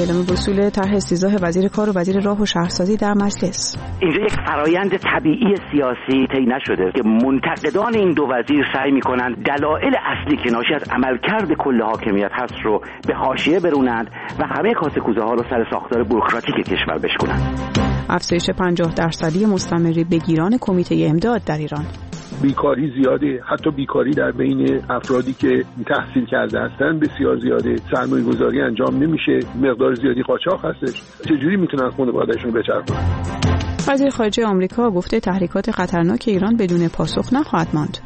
اعلام وصول طرح استیضاح وزیر کار و وزیر راه و شهرسازی در مجلس. اینجا یک فرایند طبیعی سیاسی طی نشده که منتقدان این دو وزیر سعی میکنند دلایل اصلی که ناشی از عملکرد کل حاکمیت هست رو به حاشیه برونند و همه کاسه‌کوزه ها رو سر ساختار بوروکراتیک کشور بشکنند. افزایش 50% مستمر بگیران کمیته امداد در ایران. بیکاری زیاده، حتی بیکاری در بین افرادی که تحصیل کرده هستن بسیار زیاده، سرمایه گذاری انجام نمیشه، مقدار زیادی قاچاق هستش. چجوری میتونن خانواده‌شون بچرخونن؟ وزیر خارجه آمریکا گفته تحریکات خطرناک ایران بدون پاسخ نخواهد ماند.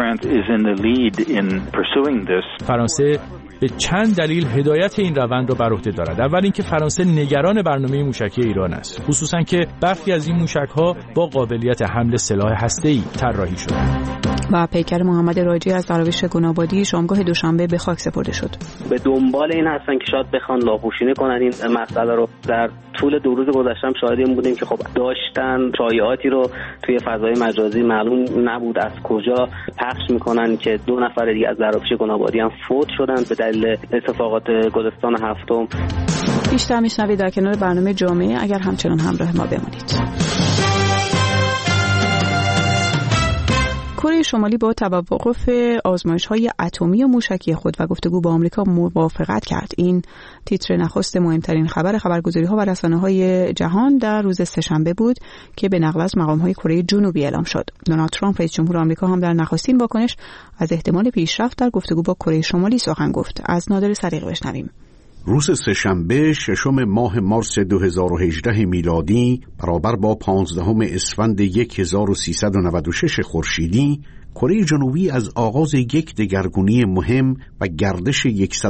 فرانسه به چند دلیل هدایت این روند را بر عهده دارد. اول اینکه فرانسه نگران برنامه موشکی ایران است، خصوصا که برخی از این موشک‌ها با قابلیت حمل سلاح هسته‌ای طراحی شده‌اند. و پیکر محمد راجی از درویش گنابادی شامگاه دوشنبه به خاک سپرده شد. به دنبال این هستن که شاید بخوان لاپوشینی کنن این مسئله رو. در طول 2 روز گذشته هم شاهد این بودیم که خب داشتن شایعاتی رو توی فضای مجازی، معلوم نبود از کجا پخش میکنن که 2 نفر دیگه از درویش گنابادی هم فوت شدن به دلیل اتفاقات گلستان هفتم. بیشتر میشنوید در کنار برنامه جامعه اگر همچنان همراه ما بمانید. کره شمالی با توقف آزمایش‌های اتمی و موشکی خود و گفتگو با آمریکا موافقت کرد. این تیتر نخست مهمترین خبرگزاری‌ها و رسانه‌های جهان در روز سه‌شنبه بود که به نقل از مقام‌های کره جنوبی اعلام شد. دونالد ترامپ رئیس جمهور آمریکا هم در نخستین واکنش از احتمال پیشرفت در گفتگو با کره شمالی سخن گفت. از نادر صدیقی بشنویم. روز سه‌شنبه 6 ماه مارس 2018 میلادی برابر با 15 اسفند 1396 خورشیدی، کره جنوبی از آغاز یک دگرگونی مهم و گردش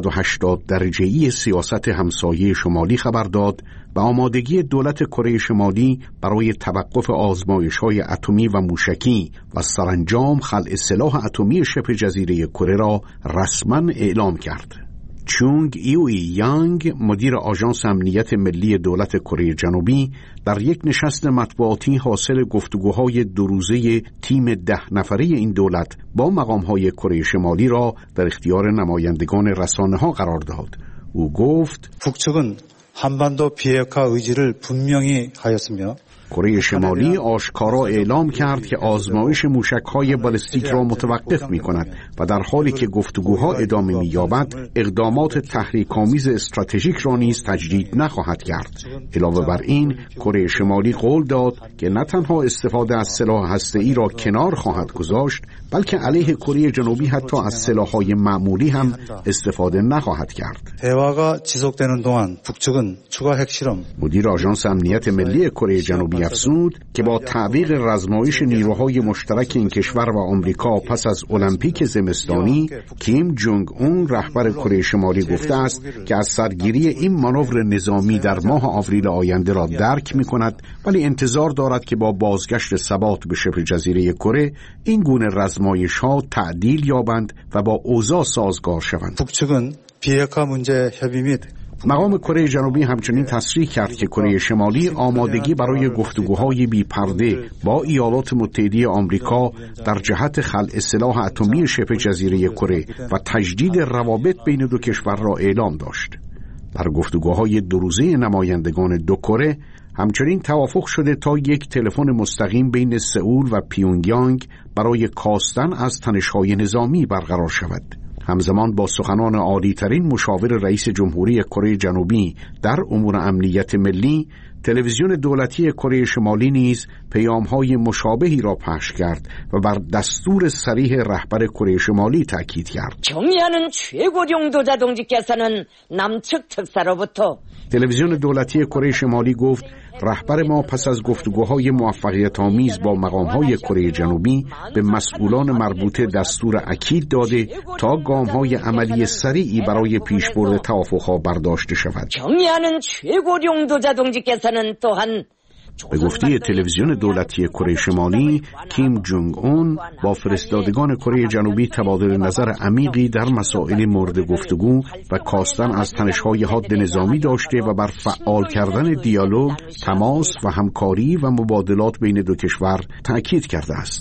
180 درجه‌ای سیاست همسایه شمالی خبر داد و آمادگی دولت کره شمالی برای توقف آزمایش‌های اتمی و موشکی و سرانجام خلع سلاح اتمی شبه جزیره کره را رسما اعلام کرد. چونگ ایوی یانگ، مدیر آژانس امنیت ملی دولت کره جنوبی، در یک نشست مطبوعاتی حاصل گفتگوهای 2 روزه تیم 10 نفره این دولت با مقامهای کره شمالی را در اختیار نمایندگان رسانه‌ها قرار داد. او گفت: 북측은 한반도 비핵화 의지를 분명히 하였으며 کره شمالی آشکارا اعلام کرد که آزمایش موشک‌های بالستیک را متوقف می‌کند و در حالی که گفتگوها ادامه می‌یابد اقدامات تحریک‌آمیز استراتژیک را نیز تجدید نخواهد کرد. علاوه بر این، کره شمالی قول داد که نه تنها استفاده از سلاح هسته‌ای را کنار خواهد گذاشت، بلکه علیه کره جنوبی حتی از سلاح‌های معمولی هم استفاده نخواهد کرد. 대화가 지속되는 동안 북측은 추가 핵실험. مدیر آژانس امنیت ملی کره جنوبی افزود که با تعویق رزمایش نیروهای مشترک این کشور و آمریکا پس از المپیک زمستانی، کیم جونگ اون رهبر کره شمالی گفته است که از سرگیری این مانور نظامی در ماه آوریل آینده را درک می‌کند، ولی انتظار دارد که با بازگشت ثبات به شبه جزیره کره این گونه رزمایش‌ها تعدیل یابند و با اوضاع سازگار شوند. 북측은 비핵화 문제 협의 및 مقام کره جنوبی همچنین تصریح کرد که کره شمالی آمادگی برای گفتگوهای بی پرده با ایالات متحده آمریکا در جهت خلع سلاح اتمی شبه جزیره کره و تجدید روابط بین دو کشور را اعلام داشت. در گفتگوهای 2 روزه نمایندگان دو کره همچنین توافق شده تا یک تلفن مستقیم بین سئول و پیونگیانگ برای کاستن از تنش‌های نظامی برقرار شود. همزمان با سخنان عالی‌ترین مشاور رئیس جمهوری کره جنوبی در امور امنیت ملی، تلویزیون دولتی کره شمالی نیز پیام‌های مشابهی را پخش کرد و بر دستور صریح رهبر کره شمالی تاکید کرد. 경의하는 최고령도자 동지께서는 남측 특사로부터 تلویزیون دولتی کره شمالی گفت رهبر ما پس از گفتگوهای موفقیت‌آمیز با مقام‌های کره جنوبی به مسئولان مربوطه دستور اکید داده تا گام‌های عملی سریعی برای پیشبرد توافق‌ها برداشته شود. 경의하는 최고령도자 동지께서는 또한 به گفته تلویزیون دولتی کره شمالی، کیم جونگ اون با فرستادگان کره جنوبی تبادل نظر عمیقی در مسائل مورد گفتگو و کاستن از تنش‌های حاد نظامی داشته و بر فعال کردن دیالوگ، تماس و همکاری و مبادلات بین دو کشور تأکید کرده است.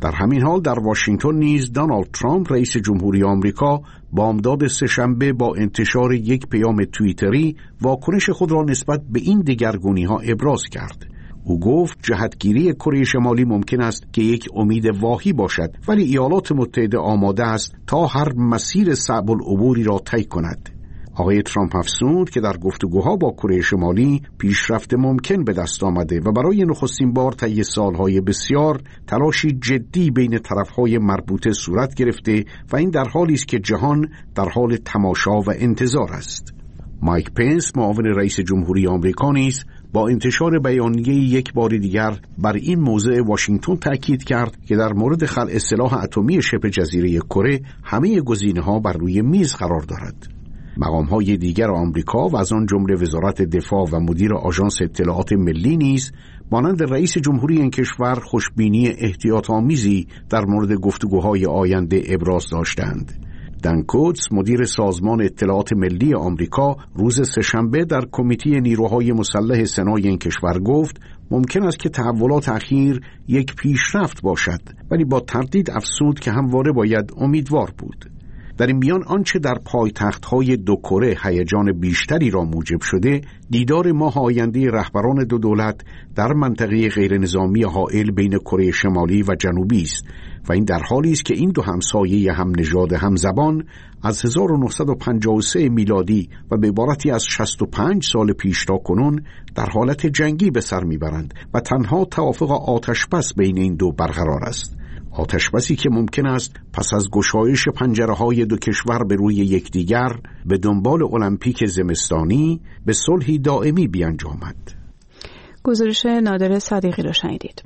در همین حال در واشنگتن نیز دونالد ترامپ رئیس جمهوری آمریکا بامداد سه‌شنبه با انتشار یک پیام توییتری واکنش خود را نسبت به این دگرگونی‌ها ابراز کرد. او گفت جهتگیری کره شمالی ممکن است که یک امید واهی باشد، ولی ایالات متحده آماده است تا هر مسیر صعب العبوری را طی کند. آقای ترامپ افزود که در گفتگوها با کره شمالی پیشرفت ممکن به دست آمده و برای نخستین بار طی سالهای بسیار تلاشی جدی بین طرفهای مربوطه صورت گرفته و این در حالی است که جهان در حال تماشا و انتظار است. مایک پنس معاون رئیس جمهوری آمریکا نیز با انتشار بیانیه یک بار دیگر بر این موضوع واشنگتن تأکید کرد که در مورد خلع سلاح اتمی شبه جزیره کره همه گزینه‌ها بر روی میز قرار دارد. مقام‌های دیگر آمریکا و از آن جمله وزارت دفاع و مدیر آژانس اطلاعات ملی نیز مانند رئیس جمهوری این کشور خوشبینی احتیاط‌آمیزی در مورد گفتگوهای آینده ابراز داشتند. دن کودز مدیر سازمان اطلاعات ملی آمریکا روز سه‌شنبه در کمیته نیروهای مسلح سنای این کشور گفت ممکن است که تحولات اخیر یک پیشرفت باشد، ولی با تردید افزود که همواره باید امیدوار بود. در این میان آنچه در پایتخت‌های دو کره هیجان بیشتری را موجب شده، دیدار ماه آینده رهبران دو دولت در منطقه غیرنظامی حائل بین کره شمالی و جنوبی است و این در حالی است که این دو همسایه هم نژاد هم زبان از 1953 میلادی و به عبارتی از 65 سال پیش تا کنون در حالت جنگی به سر میبرند و تنها توافق آتشبس بین این دو برقرار است. آتشبسی که ممکن است پس از گشایش پنجره‌های دو کشور به روی یکدیگر به دنبال المپیک زمستانی به صلحی دائمی بیانجامد. گزارش نادر صدیقی را شنیدید.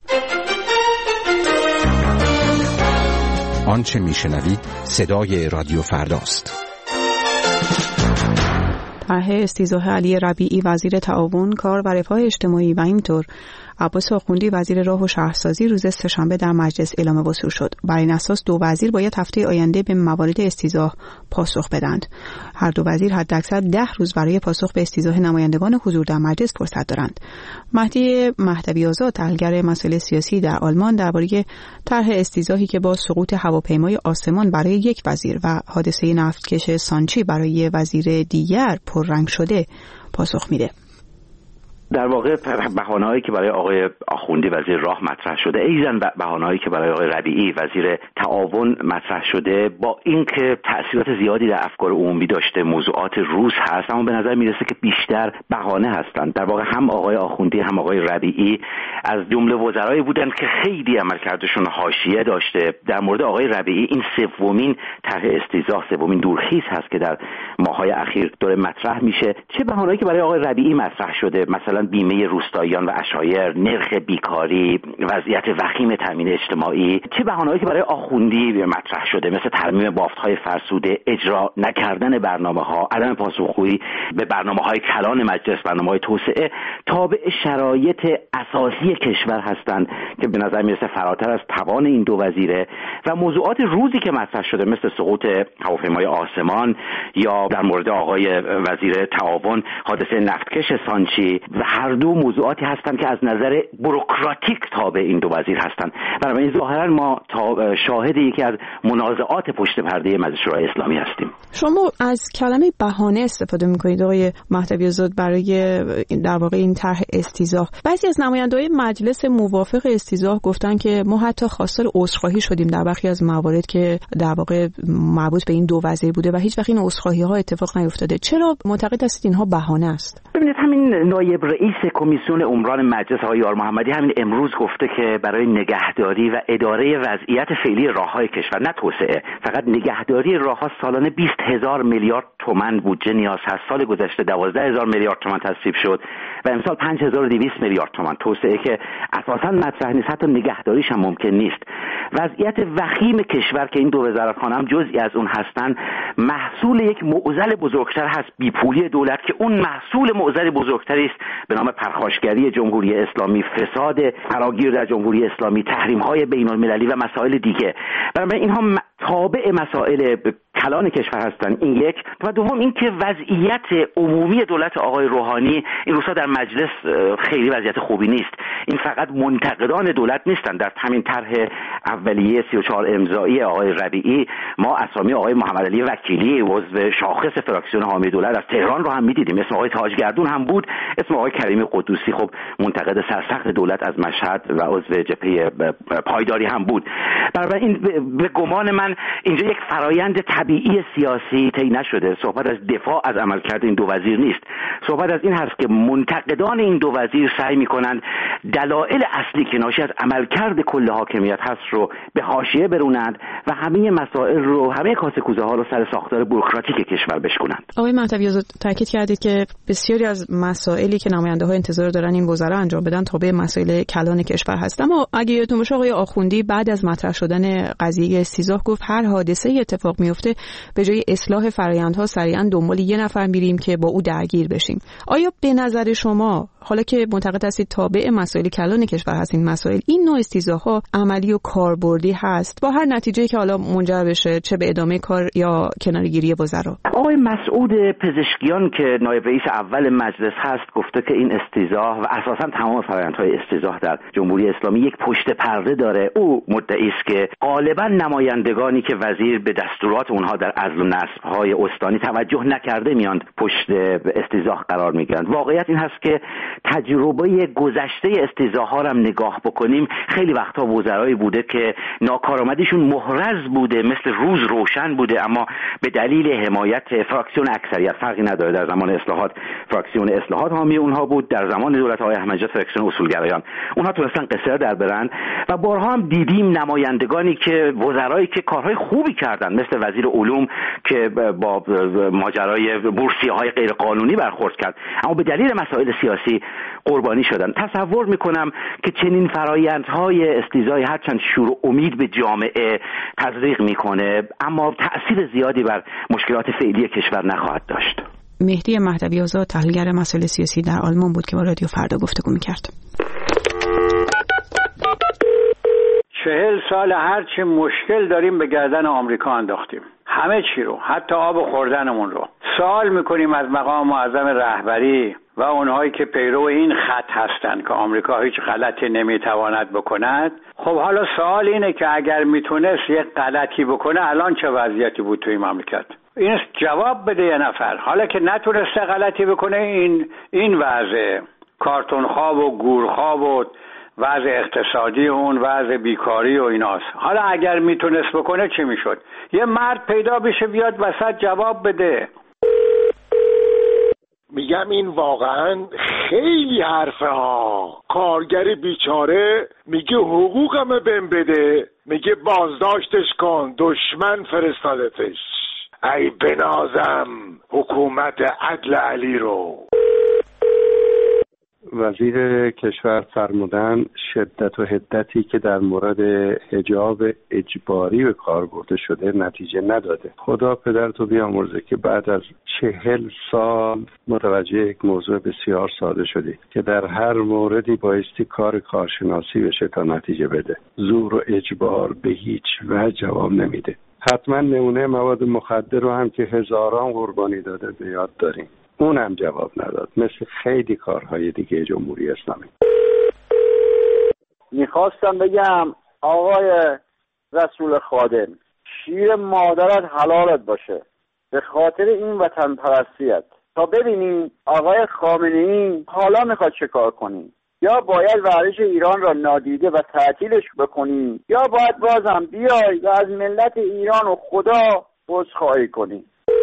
آنچه میشنوید صدای رادیو فرداست. طرح استیضاح علی ربیعی وزیر تعاون، کار و رفاه اجتماعی و اینطور عباس آخوندی وزیر راه و شهرسازی روز سه‌شنبه در مجلس اعلام وصول شد. بر این اساس دو وزیر باید هفته آینده به موارد استیضاح پاسخ بدند. هر دو وزیر حداکثر 10 روز برای پاسخ به استیضاح نمایندگان حضور در مجلس فرصت دارند. مهدی مهدوی آزاد، تحلیلگر مسائل سیاسی در آلمان، درباره طرح استیضاحی که با سقوط هواپیمای آسمان برای یک وزیر و حادثه نفتکش سانچی برای وزیر دیگر پررنگ شده پاسخ میده. در واقع بهانه‌هایی که برای آقای آخوندی وزیر راه مطرح شده، ایزن بهانه‌هایی که برای آقای ربیعی وزیر تعاون مطرح شده، با اینکه تأثیرات زیادی در افکار عمومی داشته، موضوعات روز هست، اما به نظر میرسه که بیشتر بهانه هستند. در واقع هم آقای آخوندی هم آقای ربیعی از جمله وزرایی بودند که خیلی عملکردشون حاشیه داشته. در مورد آقای ربیعی این سومین طرح استیضاح، سومین دورخیز هست که در ماه‌های اخیر داره مطرح میشه. چه بهانه‌ای که برای آقای ربیعی مطرح شده، مثلا بیمه روستاییان و عشایر، نرخ بیکاری، وضعیت وخیم تامین اجتماعی، چه بهانه‌ای که برای آخوندی مطرح شده، مثل ترمیم بافت‌های فرسوده، اجرا نکردن برنامه‌ها، عدم پاسخگویی به برنامه‌های کلان مجلس، برنامه‌های توسعه، تابع شرایط اساسی کشور هستند که به نظر میرسه فراتر از توان این دو وزیره. و موضوعات روزی که مطرح شده مثل سقوط هواپیمای آسمان یا در مورد آقای وزیر تعاون حادثه نفتکش سانچی، و هر دو موضوعاتی هستند که از نظر بوروکراتیک تابع این دو وزیر هستند. بنابراین ظاهرا ما شاهد یکی از منازعات پشت پرده مجلس شورای اسلامی هستیم. شما از کلمه بهانه استفاده می‌کنید آقای مهدوی آزاد برای در واقع این طرح استیضاح. بعضی از نمایندگان مجلس موافق استیضاح گفتن که ما حتی خواستار عذرخواهی شدیم در برخی از موارد که در واقع مربوط به این دو وزیر بوده و هیچ وقت این عذرخواهی‌ها اتفاق نیفتاده. چرا معتقد هستید اینها بهانه است؟ ببینید، همین نایب رئیس کمیسیون عمران مجلس آقای یار محمدی همین امروز گفته که برای نگهداری و اداره وضعیت فعلی راه‌های کشور، نه توسعه، فقط نگهداری راه‌ها سالانه 20,000 میلیارد تومان بودجه نیاز هست. سال گذشته 12,000 میلیارد تومان تصویب شد و امسال 5,200 میلیارد تومان. توسعه که اساساً مطرح نیست، حتی نگهداریش هم ممکن نیست. وضعیت وخیم کشور که این دو وزارتخانه هم جزئی از اون هستن، محصول یک معضل بزرگتر هست، بیپولی دولت، که اون محصول معضل بزرگتری است به نام پرخاشگری جمهوری اسلامی، فساد فراگیر در جمهوری اسلامی، تحریم‌های بین‌المللی و مسائل دیگه. بنابراین اینها تابع مسائل کلان کشور هستن، این یک. و دوم اینکه وضعیت عمومی دولت آقای روحانی این روزها در مجلس خیلی وضعیت خوبی نیست. این فقط منتقدان دولت نیستن. در همین طرح اولیه 34 امضایی آقای ربیعی ما اسامی آقای محمد علی وکیلی عضو شاخص فراکسیون حامی دولت از تهران رو هم می‌دیدیم، اسم آقای تاجگردون هم بود، اسم آقای کریمی قدوسی خب منتقد سرسخت دولت از مشهد و عضو جبهه پایداری هم بود. بنابراین به گمان من اینجا یک فرایند طبیعی سیاسی طی نشده. صحبت از دفاع از عملکرد این دو وزیر نیست. صحبت از این هست که منتقدان این دو وزیر سعی می‌کنند دلایل اصلی که ناشی از عملکرد کل حاکمیت هست رو به حاشیه برونند و همه مسائل رو، همه کاسه کوزه ها رو سر ساختار بوروکراتیک کشور بشکنند. آقای مهدوی تاکید کردید که بسیاری از مسائلی که نماینده‌ها انتظار دارن این وزرا انجام بدن تابع مسائل کلان کشور هست. اما اگه یادتون باشه آقای آخوندی بعد از مطرح شدن قضیه استیضاح گفت هر حادثه اتفاق میفته به جای اصلاح فرآیندها سریعا دنبال یه نفر میریم که با او درگیر بشیم. آیا به نظر شما حالا که معتقد هستید تابع مسائل کلان کشور هست این مسائل، این نوع استیضاح‌ها عملی و کاربردی هست با هر نتیجه‌ای که حالا منجر بشه، چه به ادامه کار یا کناره‌گیری وزرا؟ آقای مسعود پزشکیان که نایب رئیس اول مجلس هست گفته که این استیضاح و اساساً تمام فرآیندهای استیضاح در جمهوری اسلامی یک پشت پرده داره. او مدعی است که غالباً نمایندگانی که وزیر به دستورات اونها در عزل و نصب‌های استانی توجه نکرده میاند پشت استیضاح قرار میگیرند. واقعیت این هست که تجربه گذشته استیضاح‌ها رو هم نگاه بکنیم، خیلی وقتها وزرایی بوده که ناکارآمدیشون محرز بوده، مثل روز روشن بوده، اما به دلیل حمایت فراکسیون اکثریت، فرقی نداره، در زمان اصلاحات فراکسیون اصلاحات حامی اونها بود، در زمان دولت آقای احمدی نژاد فراکسیون اصولگرایان، اونها تونستن قصر در برن و بارها هم دیدیم نمایندگانی که وزرایی که کارهای خوبی کردن مثل وزیر علوم که با ماجرای بورسیه‌های غیر قانونی برخورد کرد اما به دلیل مسائل سیاسی قربانی شدن. تصور میکنم که چنین فرایندهای استیضاحی هرچند شور و امید به جامعه تزریق میکنه اما تأثیر زیادی بر مشکلات فعلی کشور نخواهد داشت. مهدی مهدوی آزاد، تحلیلگر مسائل سیاسی در آلمان بود که با رادیو فردا گفتگو میکرد. 40 سال هرچی مشکل داریم به گردن آمریکا انداختیم، همه چی رو، حتی آب خوردنمون رو. سوال میکنیم از مقام معظم رهبری و اونهایی که پیرو این خط هستن که آمریکا هیچ غلطی نمیتواند بکند. خب حالا سوال اینه که اگر میتونست یک غلطی بکنه الان چه وضعیتی بود توی مملکت؟ این جواب بده یه نفر. حالا که نتونسته غلطی بکنه این وضع کارتون خواب و گور خواب و وضع اقتصادی اون وضع بیکاری و ایناست. حالا اگر میتونست بکنه چی میشد؟ یه مرد پیدا بشه بیاد وسط جواب بده. میگم این واقعا خیلی حرفه ها. کارگر بیچاره میگه حقوقمه بهم بده، میگه بازداشتش کن، دشمن فرستادتش. ای بنازم حکومت عدل علی رو. وزیر کشور فرمودن شدت و حدتی که در مورد حجاب اجباری به کار برده شده نتیجه نداده. خدا پدرتو بیامرزه که بعد از 40 سال متوجه یک موضوع بسیار ساده شدی که در هر موردی بایستی کار کارشناسی بشه تا نتیجه بده. زور و اجبار به هیچ وجه جواب نمیده. حتما نمونه مواد مخدر رو هم که هزاران قربانی داده به یاد داریم، اونم جواب نداد، مثل خیلی کارهای دیگه جمهوری اسلامی. میخواستم بگم آقای رسول خادم، شیر مادرت حلالت باشه به خاطر این وطن پرستیت. تا ببینیم آقای خامنه‌ای حالا میخواد چه کار کنیم، یا باید ورزش ایران را نادیده و تعطیلش بکنیم یا باید بازم بیای و از ملت ایران و خدا عذرخواهی کنیم.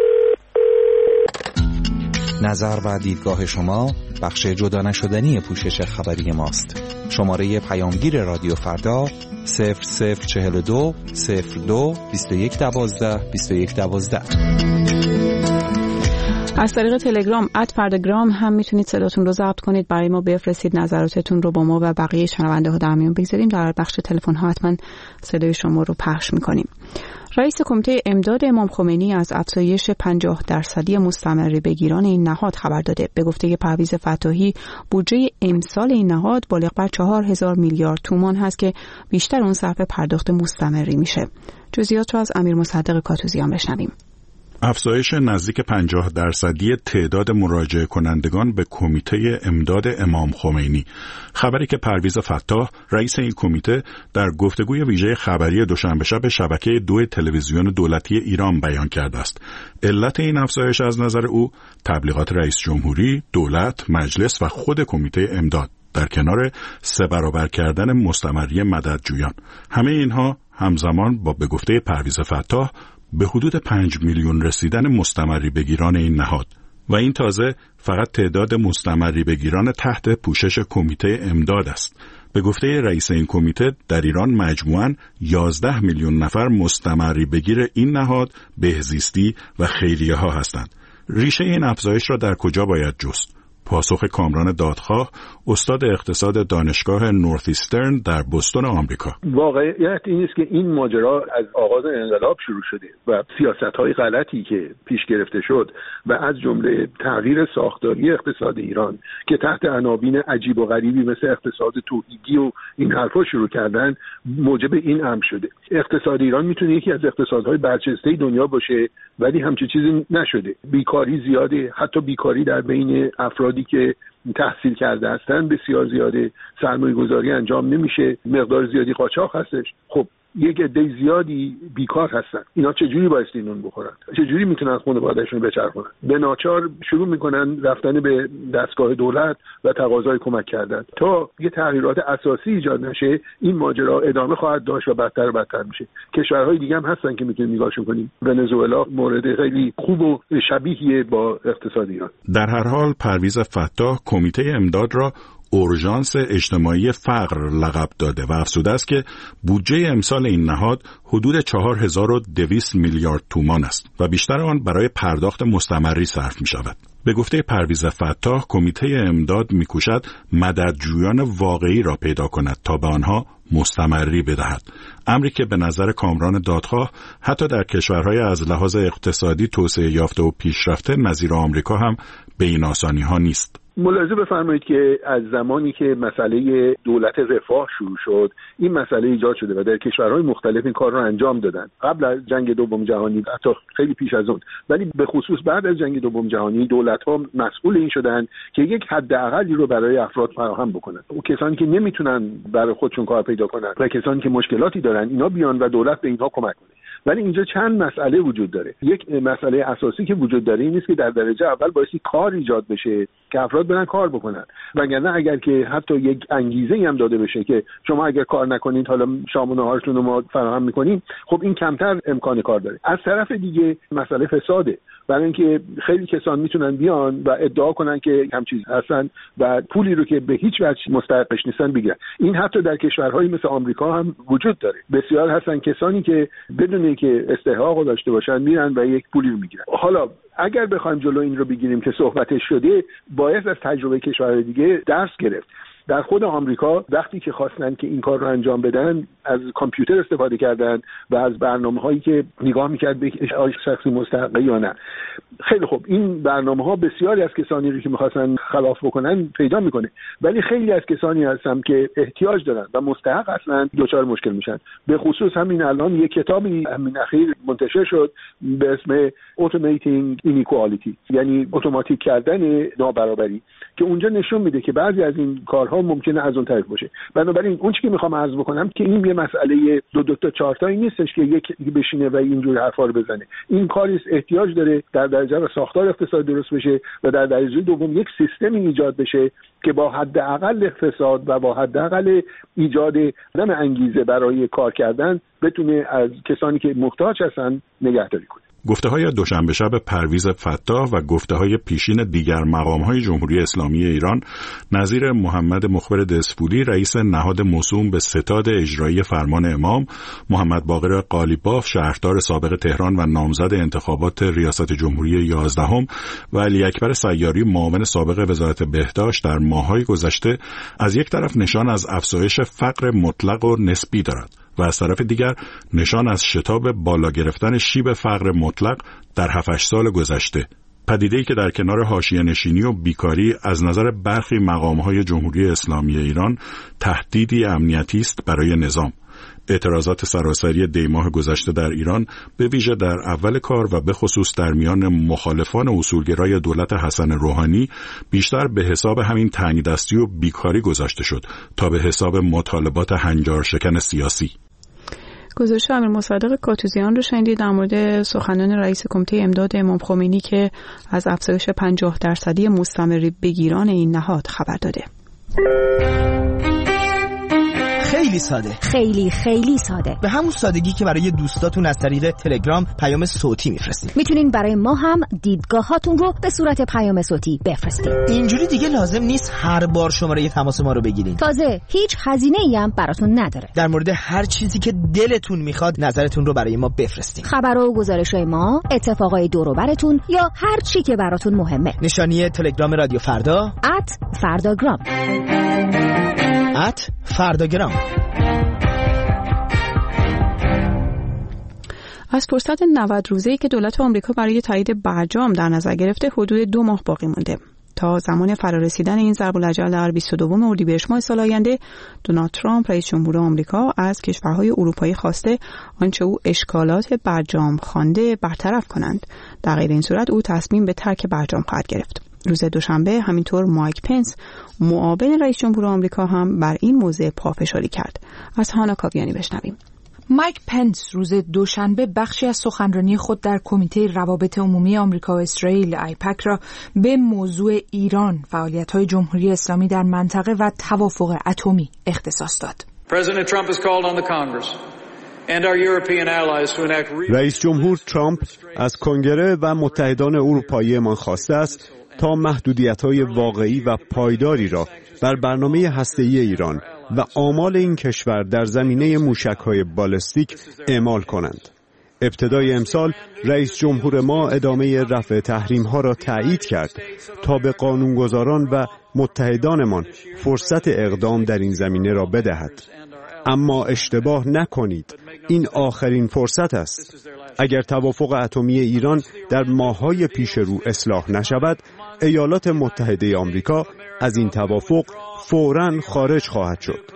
نظر و دیدگاه شما بخش جدا نشدنی پوشش خبری ماست. شماره پیامگیر رادیو فردا 0042 02 21 12 21 12. از طریق تلگرام @فرداگرام هم میتونید صداتون رو ضبط کنید، برای ما بفرستید، نظراتتون رو با ما و بقیه شنونده ها در میون بگذاریم. در بخش تلفن ها حتما صدای شما رو پخش میکنیم. رئیس کمیته امداد امام خمینی از افزایش 50% مستمر بگیران این نهاد خبر داده. به گفته پرویز فتاحی بودجه امسال این نهاد بالغ بر 4000 میلیارد تومان هست که بیشتر اون صرف پرداخت مستمری میشه. جزئیات رو از امیر مصدق کاتوزیان بشنویم. افزایش نزدیک 50% تعداد مراجعه کنندگان به کمیته امداد امام خمینی، خبری که پرویز فتاح رئیس این کمیته در گفتگوی ویژه خبری دوشنبه شب شبکه 2 تلویزیون دولتی ایران بیان کرده است. علت این افزایش از نظر او تبلیغات رئیس جمهوری، دولت، مجلس و خود کمیته امداد در کنار 3 برابر کردن مستمری مددجویان، همه اینها همزمان با به گفته پرویز فتاح به حدود 5 میلیون رسیدن مستمری بگیران این نهاد و این تازه فقط تعداد مستمری بگیران تحت پوشش کمیته امداد است. به گفته رئیس این کمیته در ایران مجموعاً 11 میلیون نفر مستمری بگیر این نهاد بهزیستی و خیریه ها هستند. ریشه این افزایش را در کجا باید جست؟ پاسخ کامران دادخواه، استاد اقتصاد دانشگاه نورثیسترن در بوستون آمریکا. واقعیت این است که این ماجرا از آغاز انقلاب شروع شده و سیاست‌های غلطی که پیش گرفته شد و از جمله تغییر ساختاری اقتصاد ایران که تحت عناوین عجیب و غریبی مثل اقتصاد توحیدی و این حرفا شروع کردن موجب این امر شده. اقتصاد ایران میتونه یکی از اقتصادهای برجسته دنیا باشه ولی همچین چیزی نشده. بیکاری زیاده، حتی بیکاری در بین افرادی که تحصیل کرده هستن بسیار زیاده، سرمایه‌گذاری انجام نمیشه، مقدار زیادی قاچاق هستش. خب یک عده زیادی بیکار هستن، اینا چجوری بایستی نون بخورن؟ چجوری میتونن خانواده‌شون بچرخونن؟ به ناچار شروع میکنن رفتن به دستگاه دولت و تقاضای کمک کردن. تا یه تغییرات اساسی ایجاد نشه این ماجرا ادامه خواهد داشت و بدتر و بدتر میشه. کشورهای دیگه هم هستن که میتونیم نگاهشون کنیم. ونزوئلا مورد خیلی خوب و شبیهیه با اقتصاد ایران. در هر حال پرویز فتاح کمیته امداد را اورژانس اجتماعی فقر لقب داده و افزوده است که بودجه امسال این نهاد حدود 4200 میلیارد تومان است و بیشتر آن برای پرداخت مستمری صرف می شود. به گفته پرویز فتاح کمیته امداد می کوشد مددجویان واقعی را پیدا کند تا به آنها مستمری بدهد، امری که به نظر کامران دادخواه حتی در کشورهای از لحاظ اقتصادی توسعه یافته و پیشرفته نظیر آمریکا هم به این آسانی ها نیست. ملاحظه بفرمایید که از زمانی که مسئله دولت رفاه شروع شد این مسئله ایجاد شده و در کشورهای مختلف این کار را انجام دادن. قبل از جنگ دوم جهانی، حتی خیلی پیش از اون، ولی به خصوص بعد از جنگ دوم جهانی دولت‌ها مسئول این شدن که یک حداقلی رو برای افراد فراهم بکنن. اون کسانی که نمیتونن برای خودشون کار پیدا کنن و کسانی که مشکلاتی دارن اینا بیان و دولت به اینها کمک کنه. ولی اینجا چند مسئله وجود داره. یک مسئله اساسی که وجود داره این است که در درجه اول بایستی کار ایجاد بشه که افراد برن کار بکنن، وگرنه اگر که حتی یک انگیزه هم داده بشه که شما اگر کار نکنید حالا شام و نهارتون رو ما فراهم میکنیم، خب این کمتر امکان کار داره. از طرف دیگه مسئله فساده، برای اینکه خیلی کسان میتونن بیان و ادعا کنن که همچین هستن و پولی رو که به هیچ وجه مستحقش نیستن بگیرن. این حتی در کشورهای مثل آمریکا هم وجود داره. بسیار هستن کسانی که بدون اینکه استحقاق داشته باشن میرن و یک پولی رو میگیرن. حالا اگر بخوایم جلو این رو بگیریم که صحبتش شده، باید از تجربه کشورهای دیگه درس گرفت. در خود آمریکا وقتی که خواستن که این کار رو انجام بدن از کامپیوتر استفاده کردن و از برنامه‌هایی که نگاه می‌کرد به شخصی مستحق یا نه. خیلی خوب، این برنامه‌ها بسیاری از کسانی رو که می‌خواستن خلاف بکنن پیدا می‌کنه، ولی خیلی از کسانی هستن که احتیاج دارن و مستحق هستن دچار مشکل میشن. به خصوص همین الان یک کتابی همین اخیر منتشر شد به اسم Automating Inequality، یعنی اتوماتیک کردن نابرابری، که اونجا نشون میده که بعضی از این کارها ممکنه از اون طریق باشه. بنابراین اون چیزی که میخوام عرض بکنم که این یه مسئله دو تا چهار تایی نیستش که یک بشینه و اینجوری حرفا رو بزنه. این کاری احتیاج داره در درجه و ساختار اقتصادی درست بشه و در درجه دوم یک سیستمی ایجاد بشه که با حداقل اقتصاد و با حداقل ایجاد عدم انگیزه برای کار کردن بتونه از کسانی که محتاج هستن نگهداری کنه. گفته‌های دوشنبه شب پرویز فتاح و گفته‌های پیشین دیگر مقام‌های جمهوری اسلامی ایران نظیر محمد مخبر دسپولی رئیس نهاد موسوم به ستاد اجرایی فرمان امام، محمد باقر قالیباف شهردار سابق تهران و نامزد انتخابات ریاست جمهوری 11 و علی اکبر سیاری معاون سابق وزارت بهداشت در ماه‌های گذشته از یک طرف نشان از افزایش فقر مطلق و نسبی دارد و از طرف دیگر نشان از شتاب بالا گرفتن شیب فقر مطلق در 7-8 سال گذشته، پدیده‌ای که در کنار حاشیه نشینی و بیکاری از نظر برخی مقام‌های جمهوری اسلامی ایران تهدیدی امنیتی است برای نظام. اعتراضات سراسری دیماه گذشته در ایران به ویژه در اول کار و به خصوص در میان مخالفان اصولگرای دولت حسن روحانی بیشتر به حساب همین تنگدستی و بیکاری گذاشته شد تا به حساب مطالبات هنجار شکن سیاسی. گزارش امیر مصدق کاتوزیان رو شنیدید در مورد سخنان رئیس کمیته امداد امام خمینی که از افزایش 50% مستمر بگیران این نهاد خبر داده. خیلی ساده، خیلی ساده، به همون سادگی که برای دوستاتون از طریق تلگرام پیام صوتی میفرستید. میتونین برای ما هم دیدگاهاتون رو به صورت پیام صوتی بفرستید. اینجوری دیگه لازم نیست هر بار شماره تماس ما رو بگیرین. تازه هیچ هزینه‌ای هم براتون نداره. در مورد هر چیزی که دلتون میخواد نظرتون رو برای ما بفرستید. خبر و گزارش‌های ما، اتفاقای دور و براتون یا هر چی که براتون مهمه. نشانی تلگرام رادیو فردا @فرداگرام. فرداگرام. از فرصت 90 روزه‌ای که دولت آمریکا برای تایید برجام در نظر گرفته حدود 2 ماه باقی مونده. تا زمان فرارسیدن این ضرب الاجل در 22 اردیبهشت ماه سال آینده، دونالد ترامپ رئیس جمهور آمریکا از کشورهای اروپایی خواسته آنچه او اشکالات برجام خوانده برطرف کنند. در غیر این صورت او تصمیم به ترک برجام خواهد گرفت. روز دوشنبه همینطور مایک پنس معاون رئیس جمهور آمریکا هم بر این موضوع پافشاری کرد. از هانا کاویانی بشنویم. مایک پنس روز دوشنبه بخشی از سخنرانی خود در کمیته روابط عمومی آمریکا و اسرائیل آیپک را به موضوع ایران، فعالیت‌های جمهوری اسلامی در منطقه و توافق اتمی اختصاص داد. رئیس جمهور ترامپ از کنگره و متحدان اروپایی من خواسته است تا محدودیت‌های واقعی و پایداری را بر برنامه هسته‌ای ایران و آمال این کشور در زمینه موشک‌های بالستیک اعمال کنند. ابتدای امسال رئیس جمهور ما ادامه رفع تحریم‌ها را تایید کرد تا به قانونگذاران و متحدانمان فرصت اقدام در این زمینه را بدهد. اما اشتباه نکنید، این آخرین فرصت است. اگر توافق اتمی ایران در ماه‌های پیش رو اصلاح نشود، ایالات متحده آمریکا از این توافق فوراً خارج خواهد شد.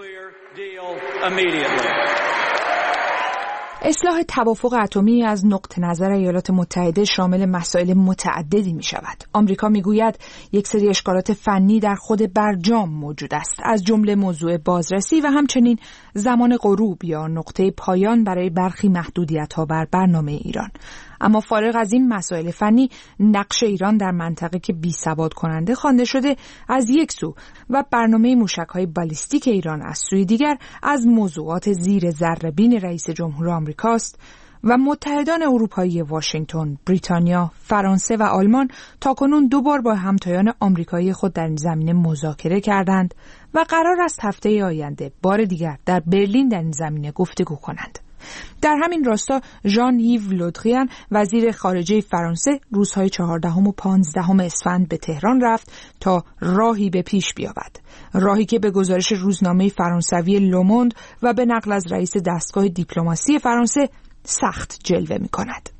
اصلاح توافق اتمی از نقطه نظر ایالات متحده شامل مسائل متعددی می شود. آمریکا می گوید یک سری اشکالات فنی در خود برجام موجود است، از جمله موضوع بازرسی و همچنین زمان غروب یا نقطه پایان برای برخی محدودیت‌ها بر برنامه ایران. اما فارغ از این مسائل فنی، نقش ایران در منطقه که بی‌ثبات کننده خوانده شده از یک سو و برنامه موشک‌های بالستیک ایران از سوی دیگر از موضوعات زیر ذره‌بین رئیس جمهور آمریکاست و متحدان اروپایی واشنگتن، بریتانیا، فرانسه و آلمان تاکنون 2 بار با همتایان آمریکایی خود در این زمینه مذاکره کردند و قرار است هفته آینده بار دیگر در برلین در این زمینه گفتگو کنند. در همین راستا ژان یو لودریان وزیر خارجه فرانسه روزهای 14 و 15 اسفند به تهران رفت تا راهی به پیش بیاورد، راهی که به گزارش روزنامه فرانسوی لوموند و به نقل از رئیس دستگاه دیپلماسی فرانسه سخت جلوه می‌کند.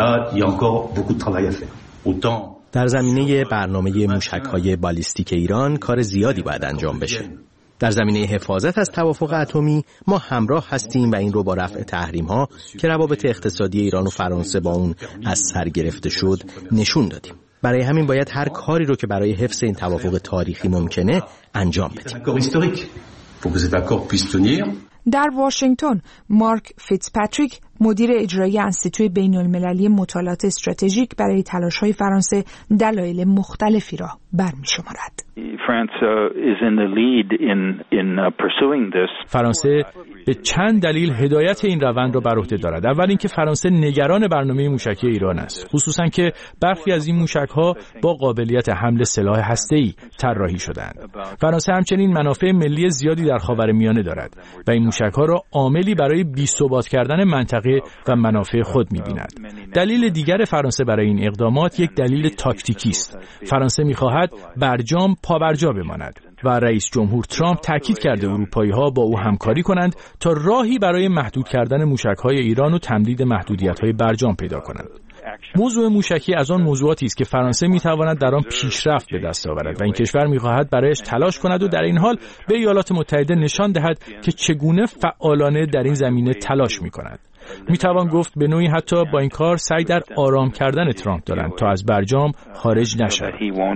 در زمینه برنامه موشک‌های بالستیک ایران کار زیادی باید انجام بشه. در زمینه حفاظت از توافق اتمی ما همراه هستیم و این رو با رفع تحریم‌ها که روابط اقتصادی ایران و فرانسه با اون از سر گرفته شد نشون دادیم. برای همین باید هر کاری رو که برای حفظ این توافق تاریخی ممکنه انجام بدیم. در واشنگتن مارک فیتزپاتریک مدیر اجرایی انستیتوی بین‌المللی مطالعات استراتژیک برای تلاش‌های فرانسه دلایل مختلفی را برمی‌شمارد. فرانسه به چند دلیل هدایت این روند را بر عهده دارد. اول اینکه فرانسه نگران برنامه موشکی ایران است، خصوصا که برخی از این موشک‌ها با قابلیت حمل سلاح هسته‌ای طراحی شده‌اند. فرانسه همچنین منافع ملی زیادی در خاورمیانه دارد و این موشک‌ها را عاملی برای بی‌ثبات کردن منطقه و منافع خود می‌بیند. دلیل دیگر فرانسه برای این اقدامات یک دلیل تاکتیکی است. فرانسه می‌خواهد برجام پابرجا بماند و رئیس جمهور ترامپ تاکید کرده اروپایی‌ها با او همکاری کنند تا راهی برای محدود کردن موشک‌های ایران و تمدید محدودیت‌های برجام پیدا کنند. موضوع موشکی از آن موضوعاتی است که فرانسه میتواند در آن پیشرفت به دست آورد و این کشور میخواهد برایش تلاش کند و در این حال به ایالات متحده نشان دهد که چگونه فعالانه در این زمینه تلاش میکند. میتوان گفت به نوعی حتی با این کار سعی در آرام کردن ترامپ دارند تا از برجام خارج نشود.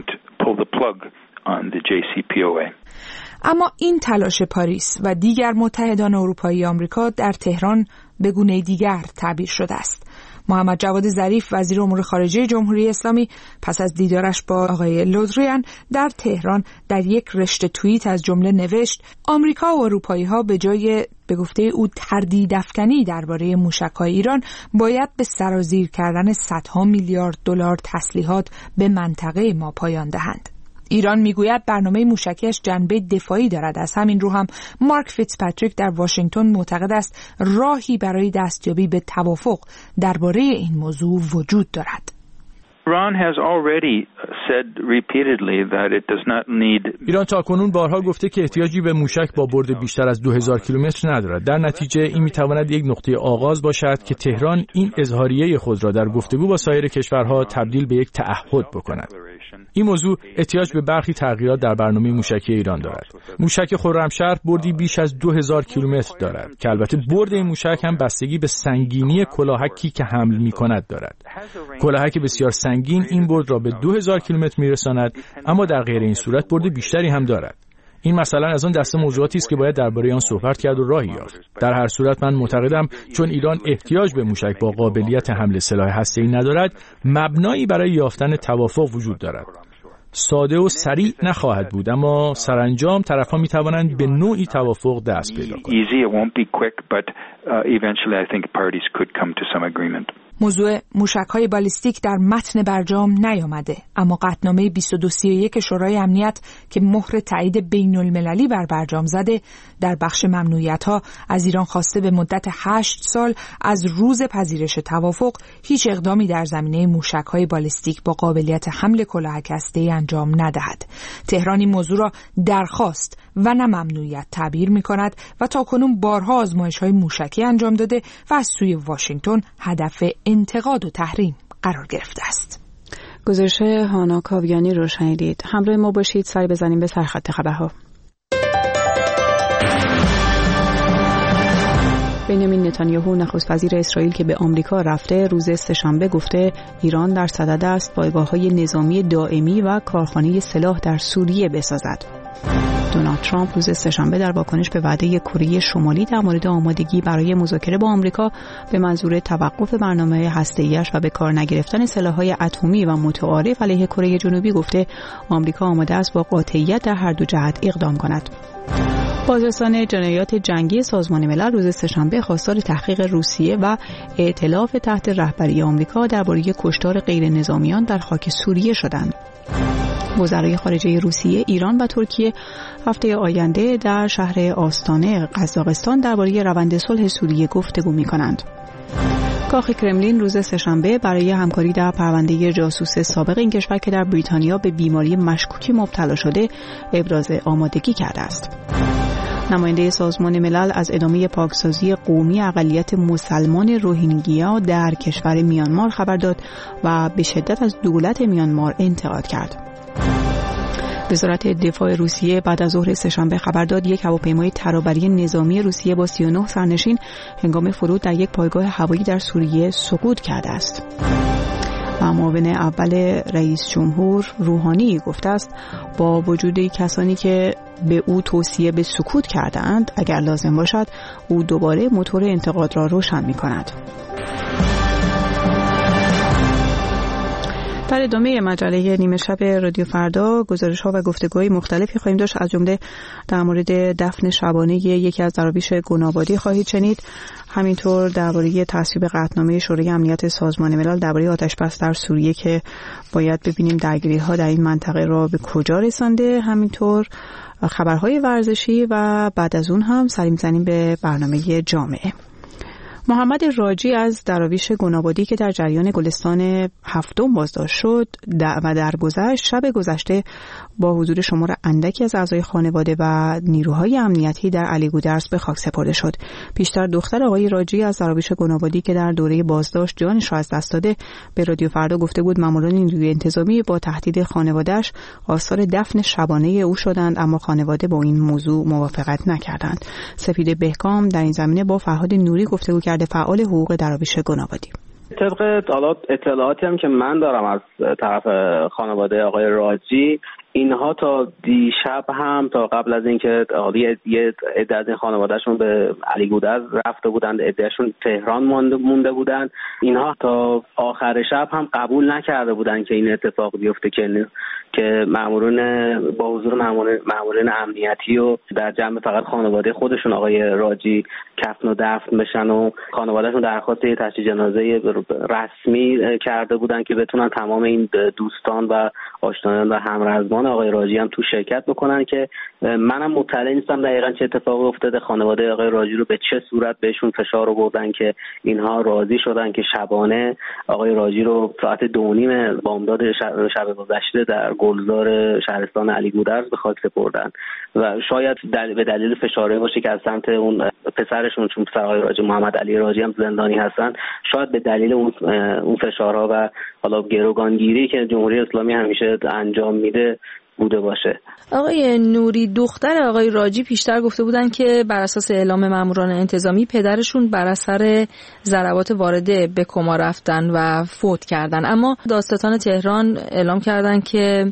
اما این تلاش پاریس و دیگر متحدان اروپایی آمریکا در تهران به گونه دیگر تعبیر شده است. محمد جواد ظریف وزیر امور خارجه جمهوری اسلامی پس از دیدارش با آقای لودریان در تهران در یک رشته توییت از جمله نوشت آمریکا و اروپایی‌ها به جای به گفته او تردیدافکنی درباره موشک‌های ایران باید به سرازیر کردن صدها میلیارد دلار تسلیحات به منطقه ما پایان دهند. ایران میگوید برنامه موشکیش جنبه دفاعی دارد. از همین رو هم مارک فیتزپاتریک در واشنگتن معتقد است راهی برای دستیابی به توافق درباره این موضوع وجود دارد. ایران تاکنون بارها گفته که احتیاجی به موشک با برد بیشتر از 2000 کیلومتر ندارد. در نتیجه این میتواند یک نقطه آغاز باشد که تهران این اظهاریه خود را در گفتگو با سایر کشورها تبدیل به یک تعهد بکند. این موضوع احتیاج به برخی تغییرات در برنامه موشکی ایران دارد. موشک خرمشهر بردی بیش از 2000 کیلومتر دارد که البته برد این موشک هم بستگی به سنگینی کلاهکی که حمل می‌کند دارد. کلاهک بسیار سنگین این برد را به 2000 کیلومتر می‌رساند، اما در غیر این صورت برد بیشتری هم دارد. این مثلا از آن دسته موضوعاتی است که باید درباره آن صحبت کرد و راهی یافت. در هر صورت من معتقدم چون ایران احتیاج به موشک با قابلیت حمل سلاح هسته‌ای ندارد، مبنایی برای یافتن توافق وجود دارد. ساده و سریع نخواهد بود، اما سرانجام طرف‌ها می‌توانند به نوعی توافق دست پیدا کنند. موضوع موشک‌های بالیستیک در متن برجام نیامده، اما قطعنامه 2231 شورای امنیت که مهر تایید بین‌المللی بر برجام زده در بخش ممنوعیت‌ها از ایران خواسته به مدت 8 سال از روز پذیرش توافق هیچ اقدامی در زمینه موشک‌های بالیستیک با قابلیت حمل کلاهک هسته‌ای انجام ندهد. تهران این موضوع را درخواست و نه ممنوعیت تعبیر می‌کند و تاکنون بارها آزمایش‌های موشکی انجام داده و از سوی واشنگتن هدف انتقاد و تحریم قرار گرفته است. گزارش هانا کاویانی رو شنیدید. همراه ما باشید، سری بزنیم به سرخط خبرها. بنیامین نتانیاهو نخست وزیر اسرائیل که به آمریکا رفته روز سه‌شنبه گفته ایران در صدد است پایگاه‌های نظامی دائمی و کارخانه سلاح در سوریه بسازد. دونالد ترامپ روز سه‌شنبه در واکنش به وعده کره شمالی در مورد آمادگی برای مذاکره با آمریکا به منظور توقف برنامه هسته‌ایش و به کار نگرفتن سلاح‌های اتمی و متعارف علیه کره جنوبی گفته آمریکا آماده است با قاطعیت در هر دو جهت اقدام کند. بازرسان جنایات جنگی سازمان ملل روز سه‌شنبه خواستار تحقیق روسیه و ائتلاف تحت رهبری آمریکا درباره کشتار غیر نظامیان در خاک سوریه شدند. وزرای خارجه روسیه، ایران و ترکیه هفته آینده در شهر آستانه قزاقستان درباره روند صلح سوریه گفتگو می‌کنند. کاخ کرملین روز سه‌شنبه برای همکاری در پرونده جاسوس سابق این کشور که در بریتانیا به بیماری مشکوکی مبتلا شده ابراز آمادگی کرده است. نماینده سازمان ملل از ادامه پاکسازی قومی اقلیت مسلمان روهینگیا در کشور میانمار خبر داد و به شدت از دولت میانمار انتقاد کرد. وزارت دفاع روسیه بعد از ظهر سه‌شنبه خبر داد یک هواپیمای ترابری نظامی روسیه با 39 سرنشین هنگام فرود در یک پایگاه هوایی در سوریه سقوط کرده است. و معاون اول رئیس جمهور روحانی گفته است با وجود کسانی که به او توصیه به سکوت کردند اگر لازم باشد او دوباره موتور انتقاد را روشن می‌کند. در ادامه مجله نیمه شب رادیو فردا گزارش‌ها و گفتگوهای مختلفی خواهیم داشت. از جمله در مورد دفن شبانه یکی از دراویش گنابادی خواهید شنید. همینطور درباره تصویب قطعنامه شورای امنیت سازمان ملل درباره آتش‌بس در سوریه که باید ببینیم درگیری‌ها در این منطقه را به کجا رسانده. همینطور خبرهای ورزشی و بعد از اون هم سری می‌زنیم به برنامه جامعه. محمد راجی از دراویش گنابادی که در جریان گلستان هفتم بازداشت شد و درگذشت شب گذشته با حضور شمار اندکی از اعضای خانواده و نیروهای امنیتی در علیگودرز به خاک سپرده شد. پیشتر دختر آقای راجی از دراویش گنابادی که در دوره بازداشت جانش را از دست داده به رادیو فردا گفته بود ماموران نیروی انتظامی با تهدید خانواده‌اش آثار دفن شبانه او شدند، اما خانواده با این موضوع موافقت نکردند. سپید بهکام در این زمینه با فرهاد نوری گفتگو کرده، فعال حقوق دراویش گنابادی. طبق اطلاعاتی هم که من دارم از طرف خانواده آقای راجی، اینها تا دیشب هم تا قبل از اینکه یه عده از این خانوادهشون به علیگودرز رفته بودند، عدهشون تهران مونده بودند، اینها تا آخر شب هم قبول نکرده بودند که این اتفاق بیفته که مامورین با حضور مامورین امنیتی و در جمع فقط خانواده خودشون آقای راجی کفن و دفن بشن و خانوادهشون درخواست تشییع جنازه رسمی کرده بودند که بتونن تمام این دوستان و آشنایان و همرزمان آقای راجی هم تو شرکت بکنن، که منم مطلع نیستم دقیقاً چه اتفاقی افتاده. خانواده آقای راجی رو به چه صورت بهشون فشار آوردن که اینها راضی شدن که شبانه آقای راجی رو ساعت 2:30 بامداد شب گذشته در گلزار شهرستان علیگودرز به خاک سپردن و شاید به دلیل فشاری باشه که از سمت اون پسرشون، چون پسر آقای راجی محمد علی راجی هم زندانی هستن، شاید به دلیل اون فشارها و حالا گروگانگیری که جمهوری اسلامی همیشه انجام میده بوده باشه. آقای نوری، دختر آقای راجی پیشتر گفته بودن که بر اساس اعلام ماموران انتظامی پدرشون بر اثر ضربات وارده به کما رفتن و فوت کردن، اما دادستان تهران اعلام کردن که